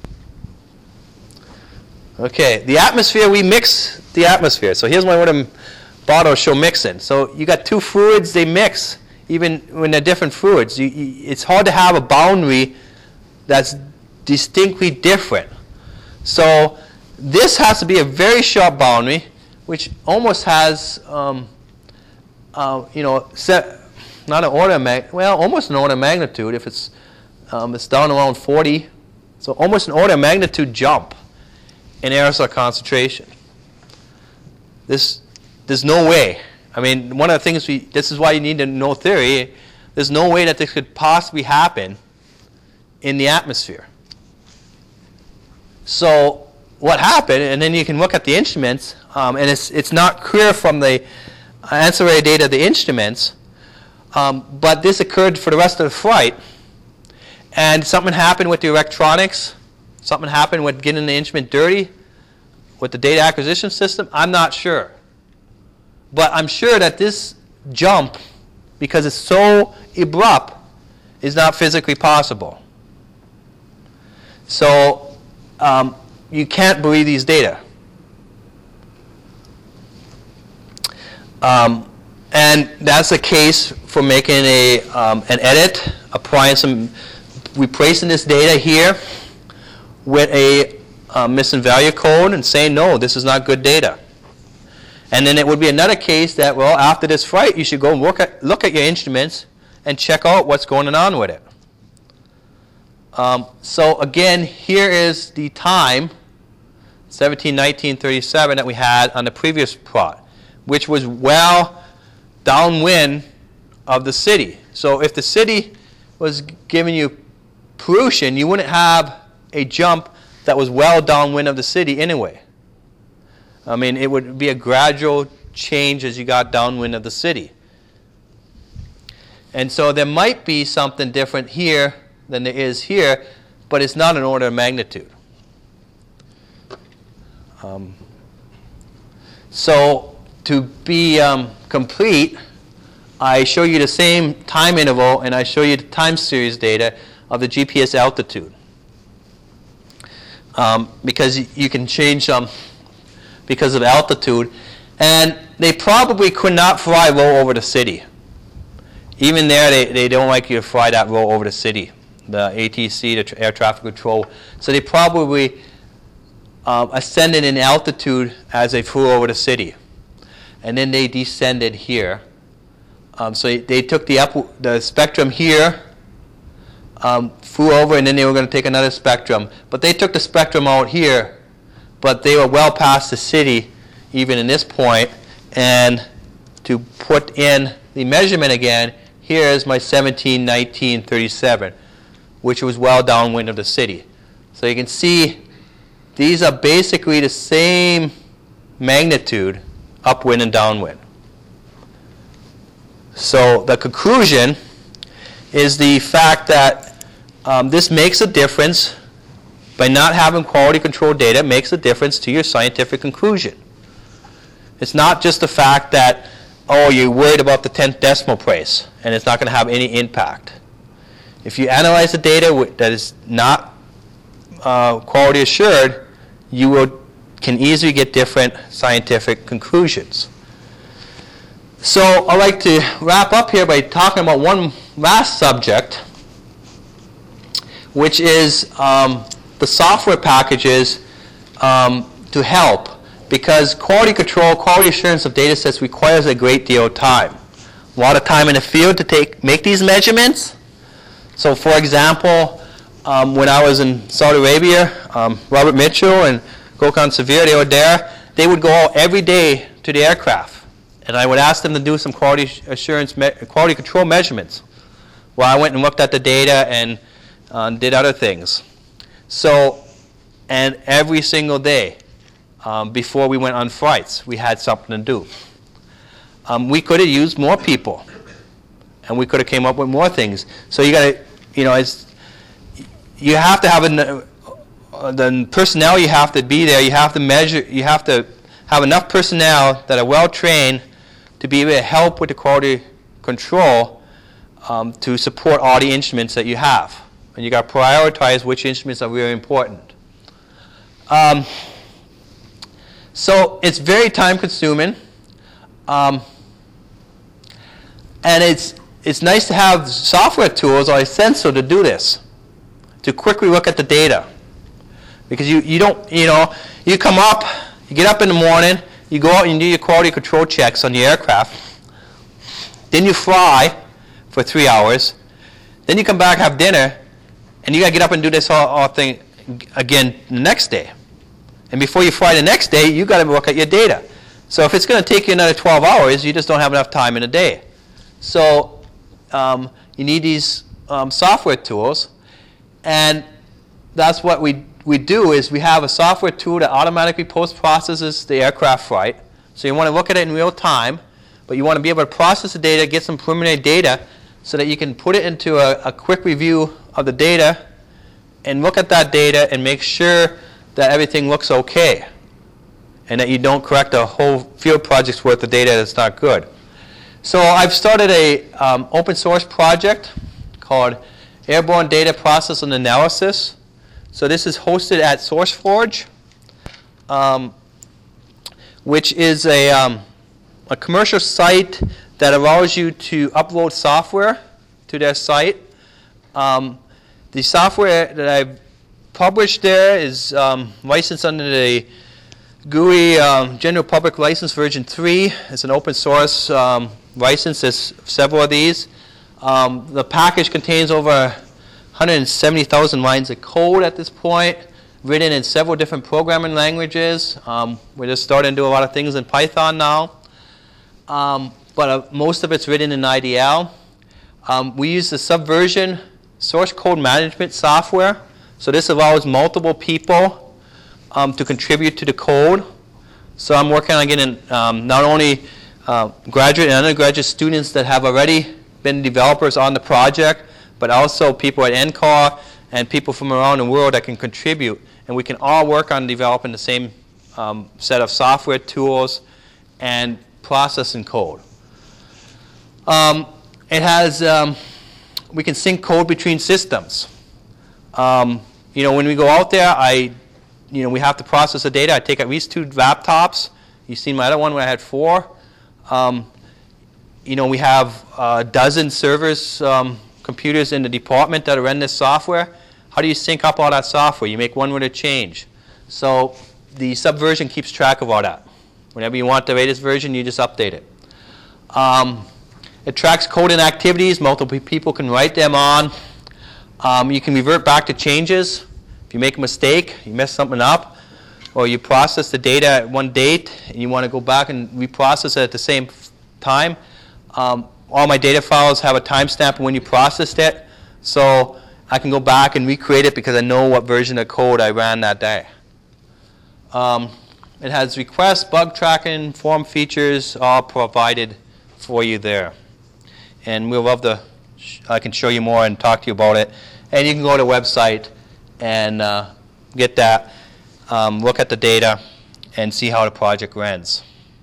Okay, the atmosphere, we mix the atmosphere. So here's one of them bottles show mixing. So you got two fluids, they mix, even when they're different fluids. You, you, it's hard to have a boundary that's distinctly different. So this has to be a very sharp boundary, which almost has, um, uh, you know, set, not an order of mag- well, almost an order of magnitude if it's um, it's down around forty. So almost an order of magnitude jump in aerosol concentration. This, there's no way. I mean, one of the things we, this is why you need to know theory. There's no way that this could possibly happen in the atmosphere. So what happened, and then you can look at the instruments, um, and it's it's not clear from the ancillary data of the instruments. Um, but this occurred for the rest of the flight, and something happened with the electronics, something happened with getting the instrument dirty, with the data acquisition system. I'm not sure. But I'm sure that this jump, because it's so abrupt, is not physically possible. So um, you can't believe these data. Um, and that's the case for making a um, an edit, applying some, replacing this data here with a uh, missing value code and saying, no, this is not good data. And then it would be another case that, well, after this flight, you should go and look at, look at your instruments and check out what's going on with it. Um, so again, here is the time, seventeen nineteen thirty-seven, that we had on the previous plot, which was well downwind of the city. So if the city was giving you pollution, you wouldn't have a jump that was well downwind of the city anyway. I mean, it would be a gradual change as you got downwind of the city. And so there might be something different here than there is here, but it's not an order of magnitude. Um, so to be um, complete, I show you the same time interval, and I show you the time series data of the G P S altitude. Um, because you can change um, because of altitude. And they probably could not fly low over the city. Even there, they, they don't like you to fly that low over the city, the A T C, the air traffic control. So they probably um, ascended in altitude as they flew over the city. And then they descended here. Um, so they took the, up, the spectrum here, um, flew over, and then they were going to take another spectrum. But they took the spectrum out here, but they were well past the city, even in this point. And to put in the measurement again, here is my seventeen nineteen thirty-seven, which was well downwind of the city. So you can see these are basically the same magnitude, upwind and downwind. So the conclusion is the fact that um, this makes a difference. By not having quality control data, it makes a difference to your scientific conclusion. It's not just the fact that, oh, you're worried about the tenth decimal place and it's not going to have any impact. If you analyze the data that is not uh, quality assured, you will, can easily get different scientific conclusions. So I'd like to wrap up here by talking about one last subject, which is um, the software packages um, to help, because quality control, quality assurance of data sets requires a great deal of time. A lot of time in the field to take make these measurements. So for example, um, when I was in Saudi Arabia, um, Robert Mitchell and Gokhan Savir, they were there. They would go out every day to the aircraft, and I would ask them to do some quality assurance, quality control measurements. Well, I went and looked at the data and uh, did other things. So, and every single day, um, before we went on flights, we had something to do. Um, we could have used more people, and we could have came up with more things. So you got to, you know, it's, you have to have a, uh, the personnel. You have to be there. You have to measure. You have to have enough personnel that are well trained to be able to help with the quality control um, to support all the instruments that you have. And you got to prioritize which instruments are really important. Um, so it's very time consuming. Um, and it's it's nice to have software tools like Sensor to do this, to quickly look at the data. Because you, you don't, you know, you come up, you get up in the morning, you go out and do your quality control checks on the aircraft, then you fly for three hours, then you come back, have dinner, and you got to get up and do this whole, whole thing again the next day. And before you fly the next day, you got to look at your data. So if it's going to take you another twelve hours, you just don't have enough time in a day. So um, you need these um, software tools, and that's what we we do is we have a software tool that automatically post-processes the aircraft flight. So you want to look at it in real time, but you want to be able to process the data, get some preliminary data, so that you can put it into a, a quick review of the data and look at that data and make sure that everything looks okay and that you don't correct a whole field project's worth of data that's not good. So I've started a um, open source project called Airborne Data Process and Analysis. So this is hosted at SourceForge, um, which is a, um, a commercial site that allows you to upload software to their site. Um, the software that I've published there is um, licensed under the G U I um, General Public License version three. It's an open source um, license. There's several of these. Um, the package contains over one hundred seventy thousand lines of code at this point, written in several different programming languages. Um, we're just starting to do a lot of things in Python now. Um, but uh, most of it's written in I D L. Um, we use the Subversion source code management software. So this allows multiple people um, to contribute to the code. So I'm working on getting um, not only uh, graduate and undergraduate students that have already been developers on the project, but also people at N C A R and people from around the world that can contribute. And we can all work on developing the same um, set of software tools and processing code. Um, it has, um, we can sync code between systems. Um, you know, when we go out there, I, you know, we have to process the data. I take at least two laptops. You've seen my other one where I had four. Um, you know, we have a dozen servers, um, computers in the department that run this software. How do you sync up all that software? You make one word of change. So the Subversion keeps track of all that. Whenever you want the latest version, you just update it. Um, it tracks code and activities. Multiple people can write them on. Um, you can revert back to changes. If you make a mistake, you mess something up, or you process the data at one date and you want to go back and reprocess it at the same time, um, all my data files have a timestamp when you processed it, so I can go back and recreate it because I know what version of code I ran that day. Um, it has requests, bug tracking, form features, all provided for you there. And we'll love to, sh I can show you more and talk to you about it. And you can go to the website and uh, get that, um, look at the data, and see how the project runs.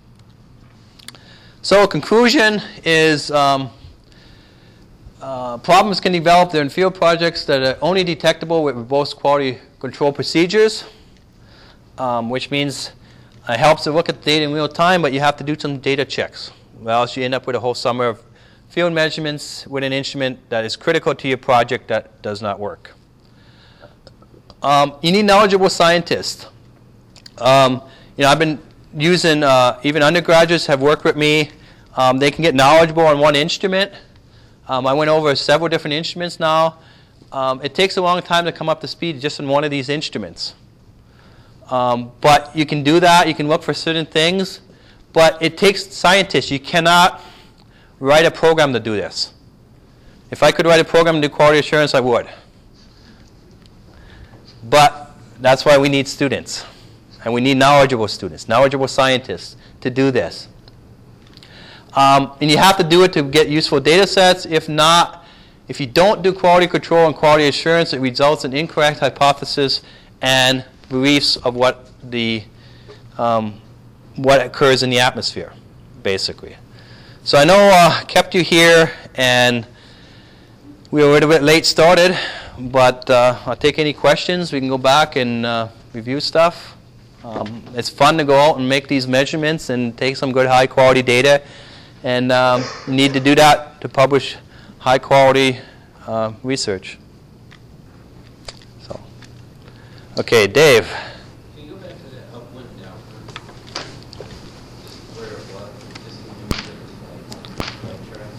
So a conclusion is um, uh, problems can develop in field projects that are only detectable with verbose quality control procedures, um, which means it helps to look at the data in real time, but you have to do some data checks, or else you end up with a whole summer of field measurements with an instrument that is critical to your project that does not work. Um, you need knowledgeable scientists. Um, you know, I've been using, uh, even undergraduates have worked with me. Um, they can get knowledgeable on one instrument. Um, I went over several different instruments now. Um, it takes a long time to come up to speed just on one of these instruments. Um, but you can do that. You can look for certain things. But it takes scientists. You cannot write a program to do this. If I could write a program to do quality assurance, I would. But that's why we need students. And we need knowledgeable students, knowledgeable scientists to do this. Um, and you have to do it to get useful data sets. If not, if you don't do quality control and quality assurance, it results in incorrect hypotheses and beliefs of what the um, what occurs in the atmosphere, basically. So I know I uh, kept you here, and we were a little bit late started, but uh, I'll take any questions. We can go back and uh, review stuff. Um, it's fun to go out and make these measurements and take some good high-quality data, and um, you need to do that to publish high-quality uh, research. So, okay, Dave. Can you go back to the upwind, downwind? Just where it was, just in the like, like tracks.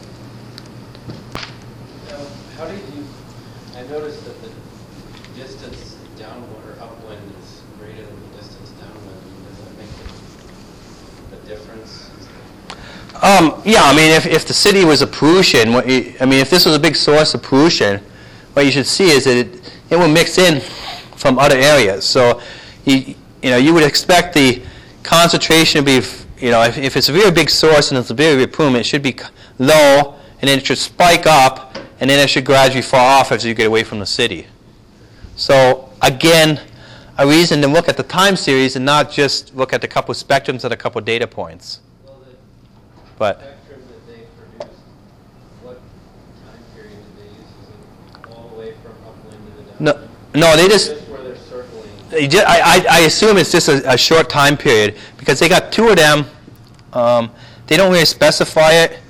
Now, how did you, I noticed that the distance downwind or upwind is greater than the distance downwind. Does that make a difference? Um, yeah, I mean, if, if the city was a pollution, what you, I mean, if this was a big source of pollution, what you should see is that it, it will mix in from other areas. So, you, you know, you would expect the concentration to be, you know, if, if it's a very big source and it's a very big plume, it should be low, and then it should spike up, and then it should gradually fall off as you get away from the city. So, again, a reason to look at the time series and not just look at the couple spectrums at a couple data points. But Spectrum that they produced, what time period did they use? Is it all the way from upwind to the downwind? no, no, they just, Just where they're circling. they just I, I, I assume it's just a, a short time period because they got two of them. Um, they don't really specify it.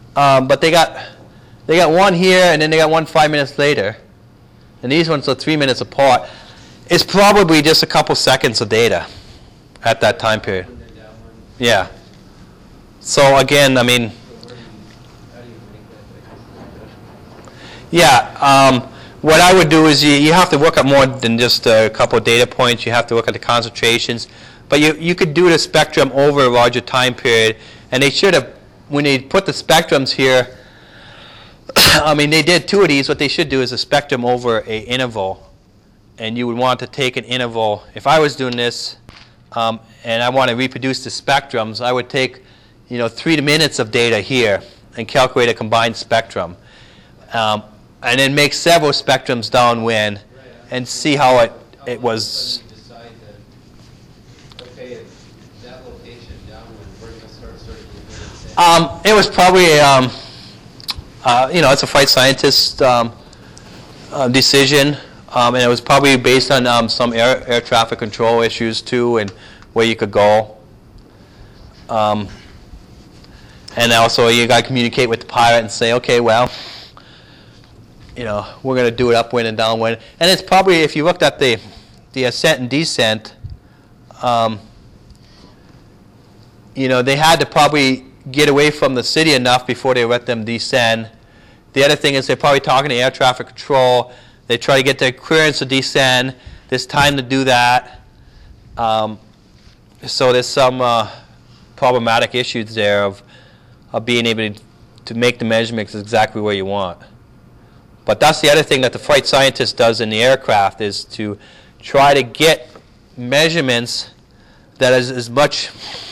Um, but they got they got one here, and then they got one five minutes later, and these ones are three minutes apart. It's probably just a couple seconds of data at that time period. When they're downwind. Yeah. So again, I mean, So where do you, how do you make that like, yeah. Um, what I would do is you, you have to look at more than just a couple of data points. You have to look at the concentrations. But you, you could do the spectrum over a larger time period. And they should have, when they put the spectrums here, I mean, they did two of these. What they should do is a spectrum over a interval. And you would want to take an interval. If I was doing this, um, and I want to reproduce the spectrums, I would take, you know, three minutes of data here and calculate a combined spectrum. Um, and then make several spectrums downwind and see how it, it was. How do you decide that, okay, at that location downwind, we're going to start circulating? Um, it was probably, um, uh, you know, it's a flight scientist um, uh, decision. Um, and it was probably based on um, some air, air traffic control issues too, and where you could go. Um, and also you got to communicate with the pilot and say, okay, well, you know, we're going to do it upwind and downwind. And it's probably, if you looked at the the ascent and descent, um, you know, they had to probably get away from the city enough before they let them descend. The other thing is they're probably talking to air traffic control. They try to get their clearance to descend. There's time to do that. Um, so there's some uh, problematic issues there of, of being able to, to make the measurements exactly where you want. But that's the other thing that the flight scientist does in the aircraft, is to try to get measurements that is as much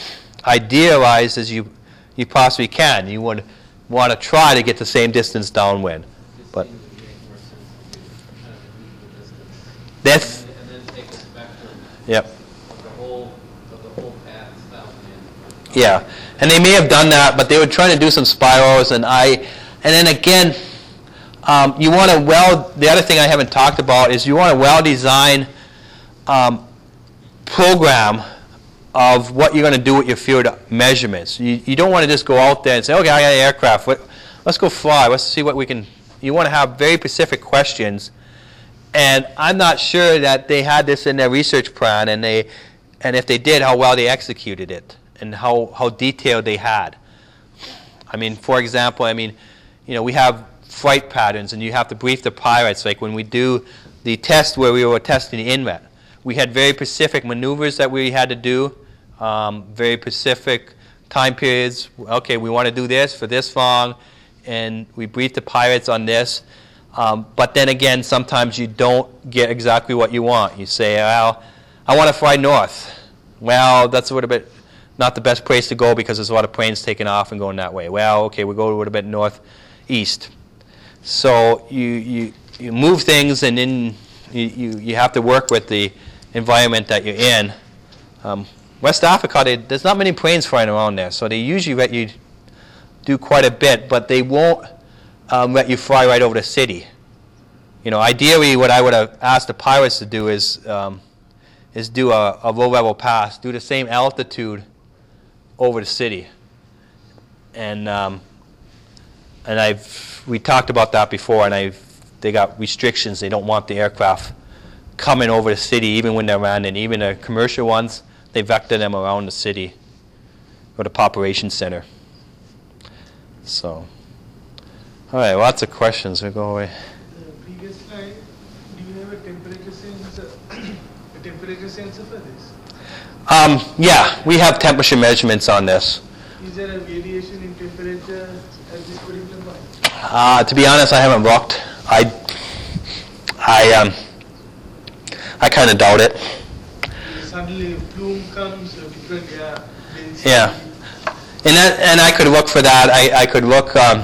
idealized as you, you possibly can. You would want to try to get the same distance downwind. It But seems to make more sense to do kind of an equal distance. that's, And then, and then take a spectrum yep. of the whole, of the whole path downwind. Yeah, and they may have done that, but they were trying to do some spirals, and I, and then again, um, you want to well. The other thing I haven't talked about is you want a well-designed um, program of what you're going to do with your field measurements. You, you don't want to just go out there and say, okay, I got an aircraft. Let, let's go fly. Let's see what we can. You want to have very specific questions, and I'm not sure that they had this in their research plan, and they, and if they did, how well they executed it, and how, how detailed they had. I mean, for example, I mean, you know, we have flight patterns, and you have to brief the pilots. Like when we do the test where we were testing the inlet, we had very specific maneuvers that we had to do, um, very specific time periods. Okay, we want to do this for this long, and we brief the pilots on this. Um, but then again, sometimes you don't get exactly what you want. You say, well, I want to fly north. Well, that's a little bit not the best place to go because there's a lot of planes taking off and going that way. Well, okay, we go a little bit northeast. So you, you, you move things, and then you, you, you have to work with the environment that you're in. Um, West Africa, they, there's not many planes flying around there, so they usually let you do quite a bit, but they won't um, let you fly right over the city. You know, ideally, what I would have asked the pilots to do is um, is do a, a low-level pass, do the same altitude over the city, and um, and I've we talked about that before, and I've they got restrictions. They don't want the aircraft coming over the city, even when they're landing. Even the commercial ones, they vector them around the city or the population center. So, all right, lots of questions. We'll go away. The previous slide, do you have a temperature sensor, a temperature sensor for this? Um, yeah, we have temperature measurements on this. Is there a variation in temperature at this particular point? Uh, to be honest, I haven't looked. I, I, um, I kind of doubt it. Suddenly a plume comes, a different air density. Yeah, and that, and I could look for that. I, I could look um,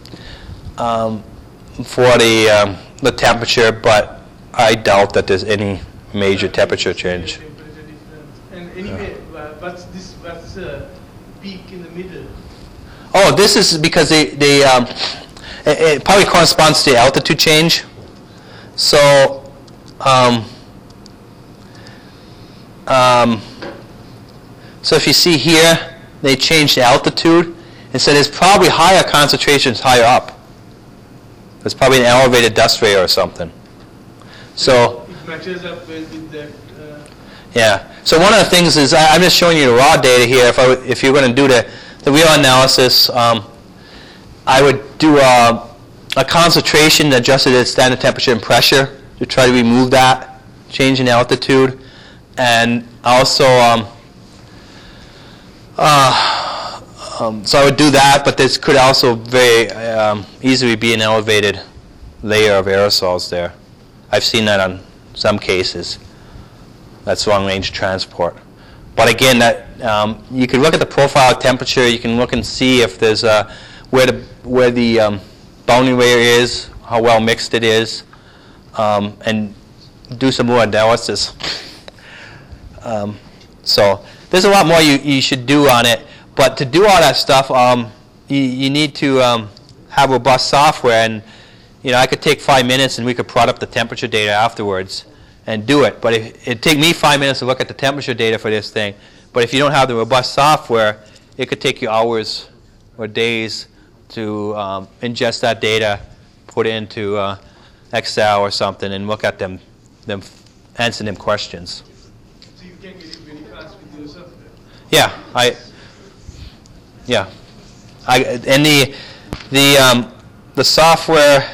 um, for the um, the temperature, but I doubt that there's any major temperature change. Temperature difference. And anyway, uh, what's this? What's the peak in the middle? Oh, this is because they, they um, it, it probably corresponds to the altitude change. So, um, um, so if you see here, they changed the altitude, and said there's probably higher concentrations higher up. There's probably an elevated dust layer or something. So It matches up well with that. Uh, yeah. So one of the things is I, I'm just showing you the raw data here. If I would, if you're going to do the the real analysis, um, I would do a, a concentration adjusted at standard temperature and pressure to try to remove that change in altitude, and also um, uh, um, so I would do that. But this could also very um, easily be an elevated layer of aerosols there. I've seen that on some cases. That's long-range transport. But again, that um, you can look at the profile of temperature. You can look and see if there's a, where the where the um, boundary layer is, how well mixed it is, um, and do some more analysis. Um, so there's a lot more you, you should do on it. But to do all that stuff, um, you, you need to um, have robust software. And you know, I could take five minutes and we could plot up the temperature data afterwards and do it. But if, it'd take me five minutes to look at the temperature data for this thing. But if you don't have the robust software, it could take you hours or days to um, ingest that data, put it into uh, Excel or something, and look at them, them, answer them questions. so you can get it very fast with your software. Yeah, I. Yeah, I and the the um, the software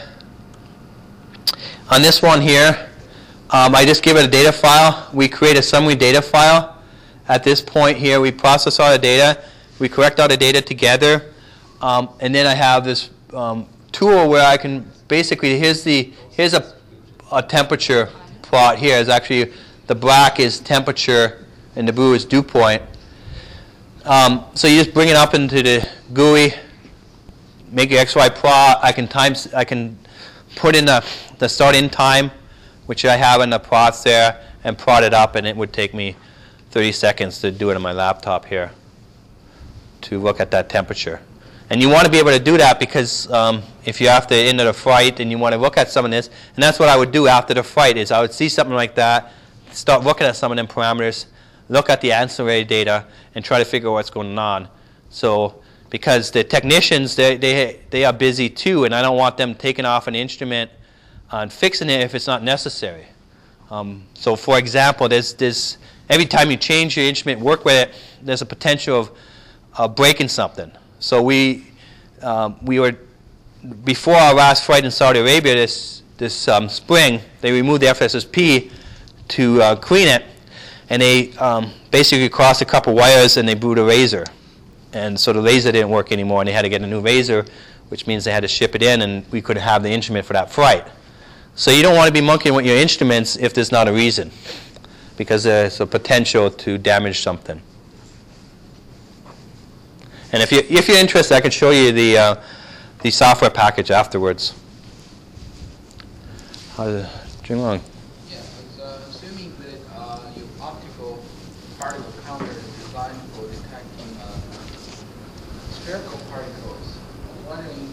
on this one here. Um, I just give it a data file. We create a summary data file. At this point here, we process all the data. We correct all the data together. Um, and then I have this um, tool where I can basically, here's the here's a, a temperature plot here. It's actually, the black is temperature and the blue is dew point. Um, so you just bring it up into the G U I, make your X Y plot. I can times I can put in the, the start-in time, which I have in the plots there, and plot it up, and it would take me thirty seconds to do it on my laptop here to look at that temperature. And you want to be able to do that because um, if you're after the end of the flight and you want to look at some of this, and that's what I would do after the flight, is I would see something like that, start looking at some of them parameters, look at the ancillary data, and try to figure out what's going on. So, because the technicians, they, they, they are busy too, and I don't want them taking off an instrument and fixing it if it's not necessary. Um, so, for example, there's, there's, every time you change your instrument, work with it, there's a potential of uh, breaking something. So we um, we were, before our last flight in Saudi Arabia this this um, spring, they removed the F S S P to uh, clean it, and they um, basically crossed a couple wires and they blew the laser. And so the laser didn't work anymore, and they had to get a new laser, which means they had to ship it in, and we couldn't have the instrument for that flight. So you don't want to be monkeying with your instruments if there's not a reason, because there's a potential to damage something. And if you if you're interested, I can show you the uh, the software package afterwards. How's it doing along? Yeah, it's uh, assuming that uh, your optical particle counter is designed for detecting uh, spherical particles. I'm wondering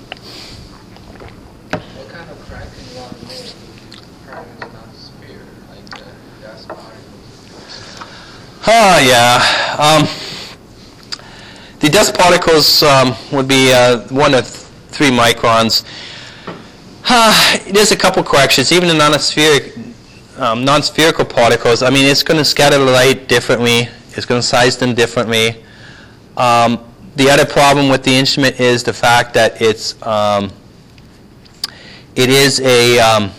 what kind of tracking you want to make if particles are not sphere, like uh, dust particles. Oh yeah. Um, The dust particles um, would be uh, one to th three microns. Uh, there's a couple corrections. Even the non-spheric, um, non-spherical particles, I mean, it's going to scatter the light differently. It's going to size them differently. Um, the other problem with the instrument is the fact that it's um, it is a um,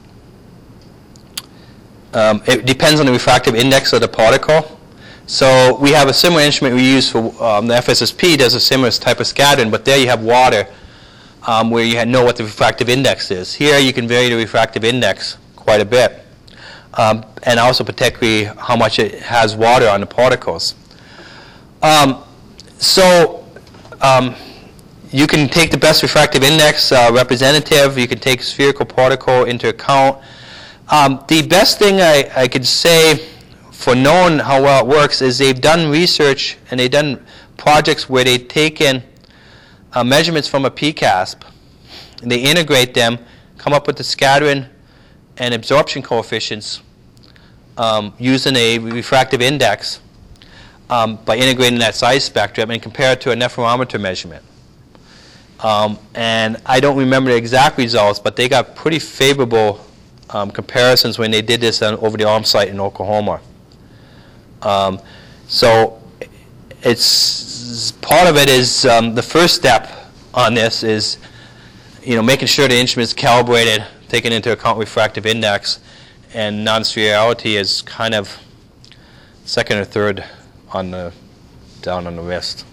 um, it depends on the refractive index of the particle. So we have a similar instrument we use for um, the F S S P does a similar type of scattering, but there you have water um, where you know what the refractive index is. Here you can vary the refractive index quite a bit, um, and also particularly how much it has water on the particles. Um, so um, you can take the best refractive index uh, representative. You can take spherical particle into account. Um, the best thing I, I could say for knowing how well it works is they've done research and they've done projects where they've taken uh, measurements from a P CASP and they integrate them, come up with the scattering and absorption coefficients um, using a refractive index um, by integrating that size spectrum and compare it to a nepherometer measurement. Um, and I don't remember the exact results, but they got pretty favorable um, comparisons when they did this on, over the ARM site in Oklahoma. Um, so it's part of it is um, the first step on this is, you know, making sure the instrument is calibrated, taking into account refractive index, and non-sphericality is kind of second or third on the down on the list.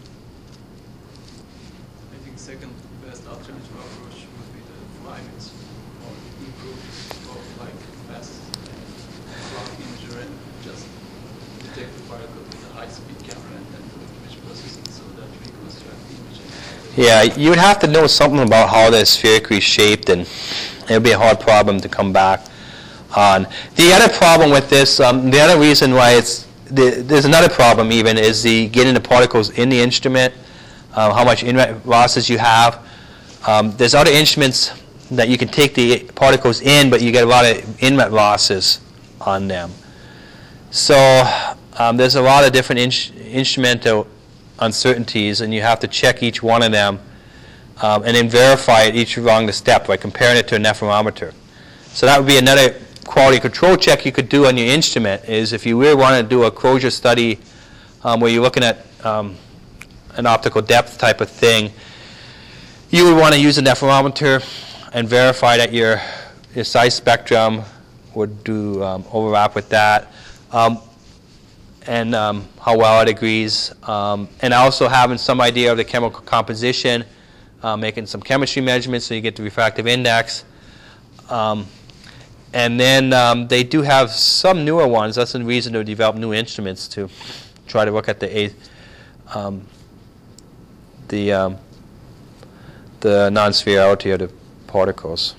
I think second best alternative approach would be the flymates, or improve both like fast clock imager and just detect the particle with a high-speed camera and then do image processing so that reconstruct the image. Yeah, you would have to know something about how they're spherically shaped, and it would be a hard problem to come back on. The other problem with this, um, the other reason why it's, the, there's another problem even, is the getting the particles in the instrument, uh, how much inlet losses you have. Um, there's other instruments that you can take the particles in, but you get a lot of inlet losses on them. So um, there's a lot of different in- instrumental uncertainties, and you have to check each one of them um, and then verify it each along the step by comparing it to a nepherometer. So that would be another quality control check you could do on your instrument, is if you really want to do a closure study um, where you're looking at um, an optical depth type of thing, you would want to use a nepherometer and verify that your, your size spectrum would do um, overlap with that. Um, and um, how well it agrees, um, and also having some idea of the chemical composition, uh, making some chemistry measurements so you get the refractive index. Um, and then um, they do have some newer ones. That's the reason to develop new instruments, to try to look at the a, um, the um, the non-sphericality of the particles.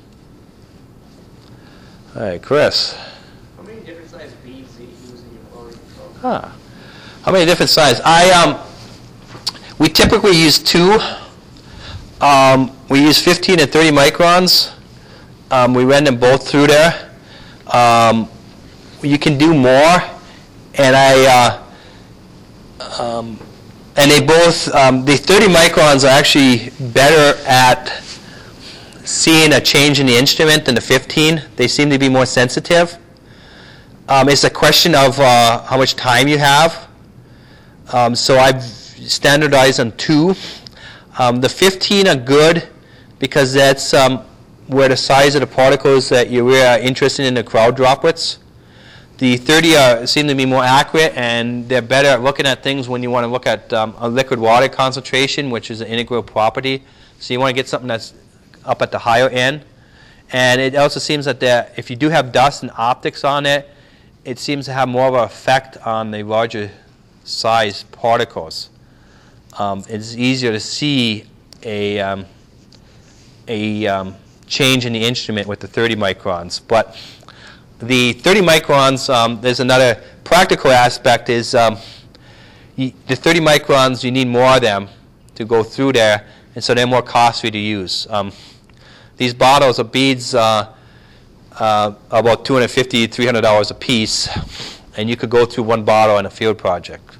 All right, Chris. How many different size beads do you use in your quality control? Huh. How many different sizes? I um, we typically use two. Um, we use fifteen and thirty microns. Um, we ran them both through there. Um, you can do more, and I uh, um, and they both um, the thirty microns are actually better at seeing a change in the instrument than the fifteen. They seem to be more sensitive. Um, it's a question of uh, how much time you have. Um, so I've standardized on two. Um, the fifteen are good because that's um, where the size of the particles that you really are interested in, the crowd droplets. The thirty are, seem to be more accurate, and they're better at looking at things when you want to look at um, a liquid water concentration, which is an integral property. So you want to get something that's up at the higher end. And it also seems that there, if you do have dust and optics on it, it seems to have more of an effect on the larger size particles. Um, it's easier to see a, um, a um, change in the instrument with the thirty microns. But the thirty microns, um, there's another practical aspect, is um, you, the thirty microns, you need more of them to go through there, and so they're more costly to use. Um, these bottles of beads uh, uh, are about two hundred fifty dollars, three hundred dollars a piece, and you could go through one bottle in a field project.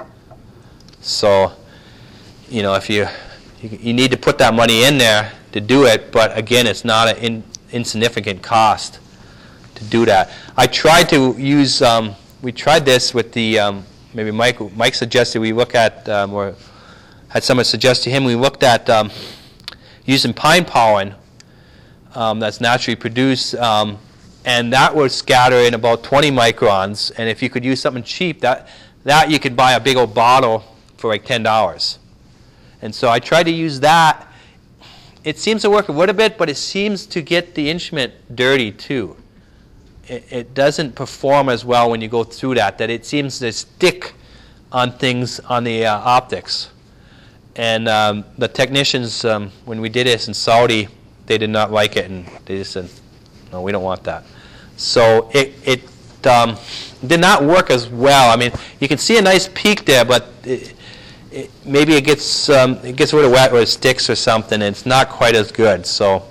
So, you know, if you, you you need to put that money in there to do it, but again, it's not an in, insignificant cost to do that. I tried to use, um, we tried this with the, um, maybe Mike Mike suggested we look at, um, or had someone suggest to him, we looked at um, using pine pollen um, that's naturally produced, um, and that would scatter in about twenty microns, and if you could use something cheap, that, that you could buy a big old bottle for like ten dollars. And so I tried to use that. It seems to work a little bit, but it seems to get the instrument dirty too. It, it doesn't perform as well when you go through that, that it seems to stick on things on the uh, optics. And um, the technicians, um, when we did this in Saudi, they did not like it, and they just said, no, we don't want that. So it, it um, did not work as well. I mean, you can see a nice peak there, but it, it, maybe it gets um, it gets a little wet or it sticks or something, and it's not quite as good. So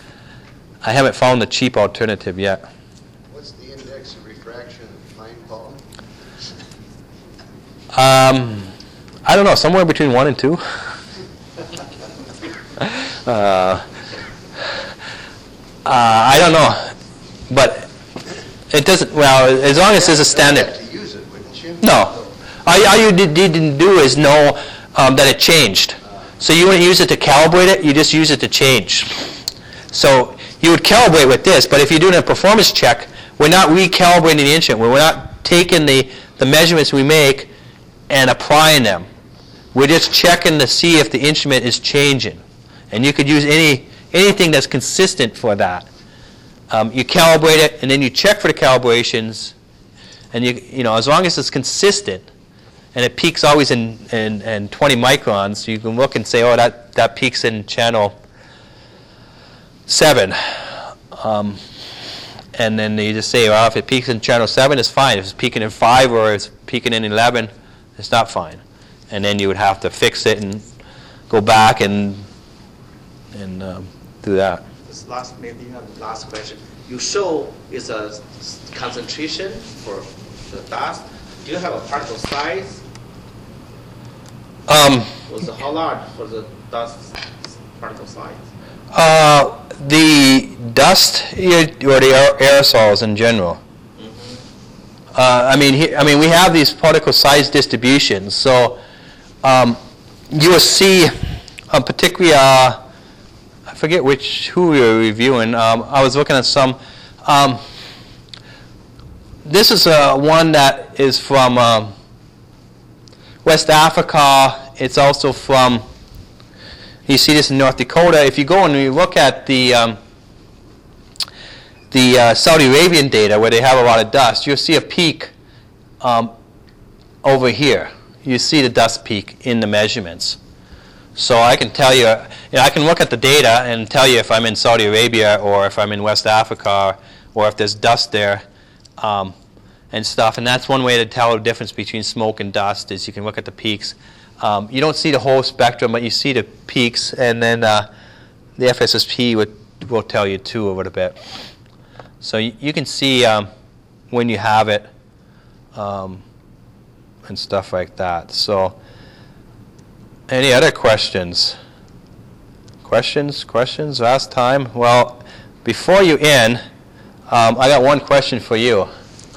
I haven't found the cheap alternative yet. What's the index of refraction of pine pollen? Um, I don't know, somewhere between one and two. Uh, uh, I don't know, but it doesn't. Well, as long as there's a standard. You'd have to use it, wouldn't you? No. All, all you did, didn't do is know um, that it changed. So you wouldn't use it to calibrate it, you just use it to change. So you would calibrate with this, but if you're doing a performance check, we're not recalibrating the instrument. We're not taking the, the measurements we make and applying them. We're just checking to see if the instrument is changing. And you could use any anything that's consistent for that. Um, you calibrate it, and then you check for the calibrations, and you you know as long as it's consistent, and it peaks always in, in, in twenty microns, you can look and say, oh, that, that peaks in channel seven. Um, and then you just say, well, if it peaks in channel seven, it's fine. If it's peaking in five or it's peaking in eleven, it's not fine. And then you would have to fix it and go back and and um, do that. This last, maybe you have the last question. You show is a s- concentration for the dust. Do you have a particle size? Um, Was the how large for the dust particle size? uh, the dust or the aer- aerosols in general. Uh, I mean, he, I mean, we have these particle size distributions. So um, you will see, um, particularly, uh, I forget which who we were reviewing. Um, I was looking at some. Um, this is uh, one that is from um, West Africa. It's also from. You see this in North Dakota. If you go and you look at the um, the uh, Saudi Arabian data where they have a lot of dust, you'll see a peak um, over here. You see the dust peak in the measurements. So I can tell you, you know, I can look at the data and tell you if I'm in Saudi Arabia or if I'm in West Africa or if there's dust there um, and stuff. And that's one way to tell the difference between smoke and dust is you can look at the peaks. Um, you don't see the whole spectrum, but you see the peaks, and then uh, the F S S P would, will tell you too a little bit. So you, you can see um, when you have it um, and stuff like that. So any other questions? Questions? Questions? Last time? Well, before you end, um, I got one question for you.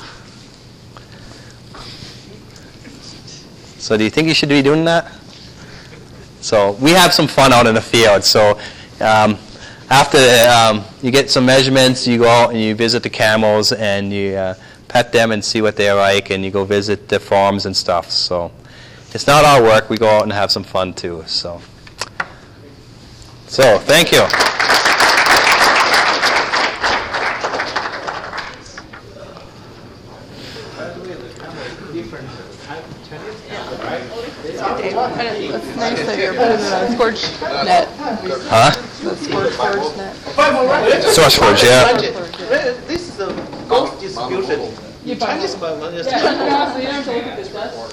So do you think you should be doing that? So we have some fun out in the field. So um, after um, you get some measurements, you go out and you visit the camels and you uh, pet them and see what they're like, and you go visit the farms and stuff. So it's not our work. We go out and have some fun too. So, so thank you. It's nice that you're putting it on Scorch Net. Huh? The Scorch Forge Net. SourceForge, yeah. This is the ghost distribution. You Chinese find one is Yeah, you don't have to look at this.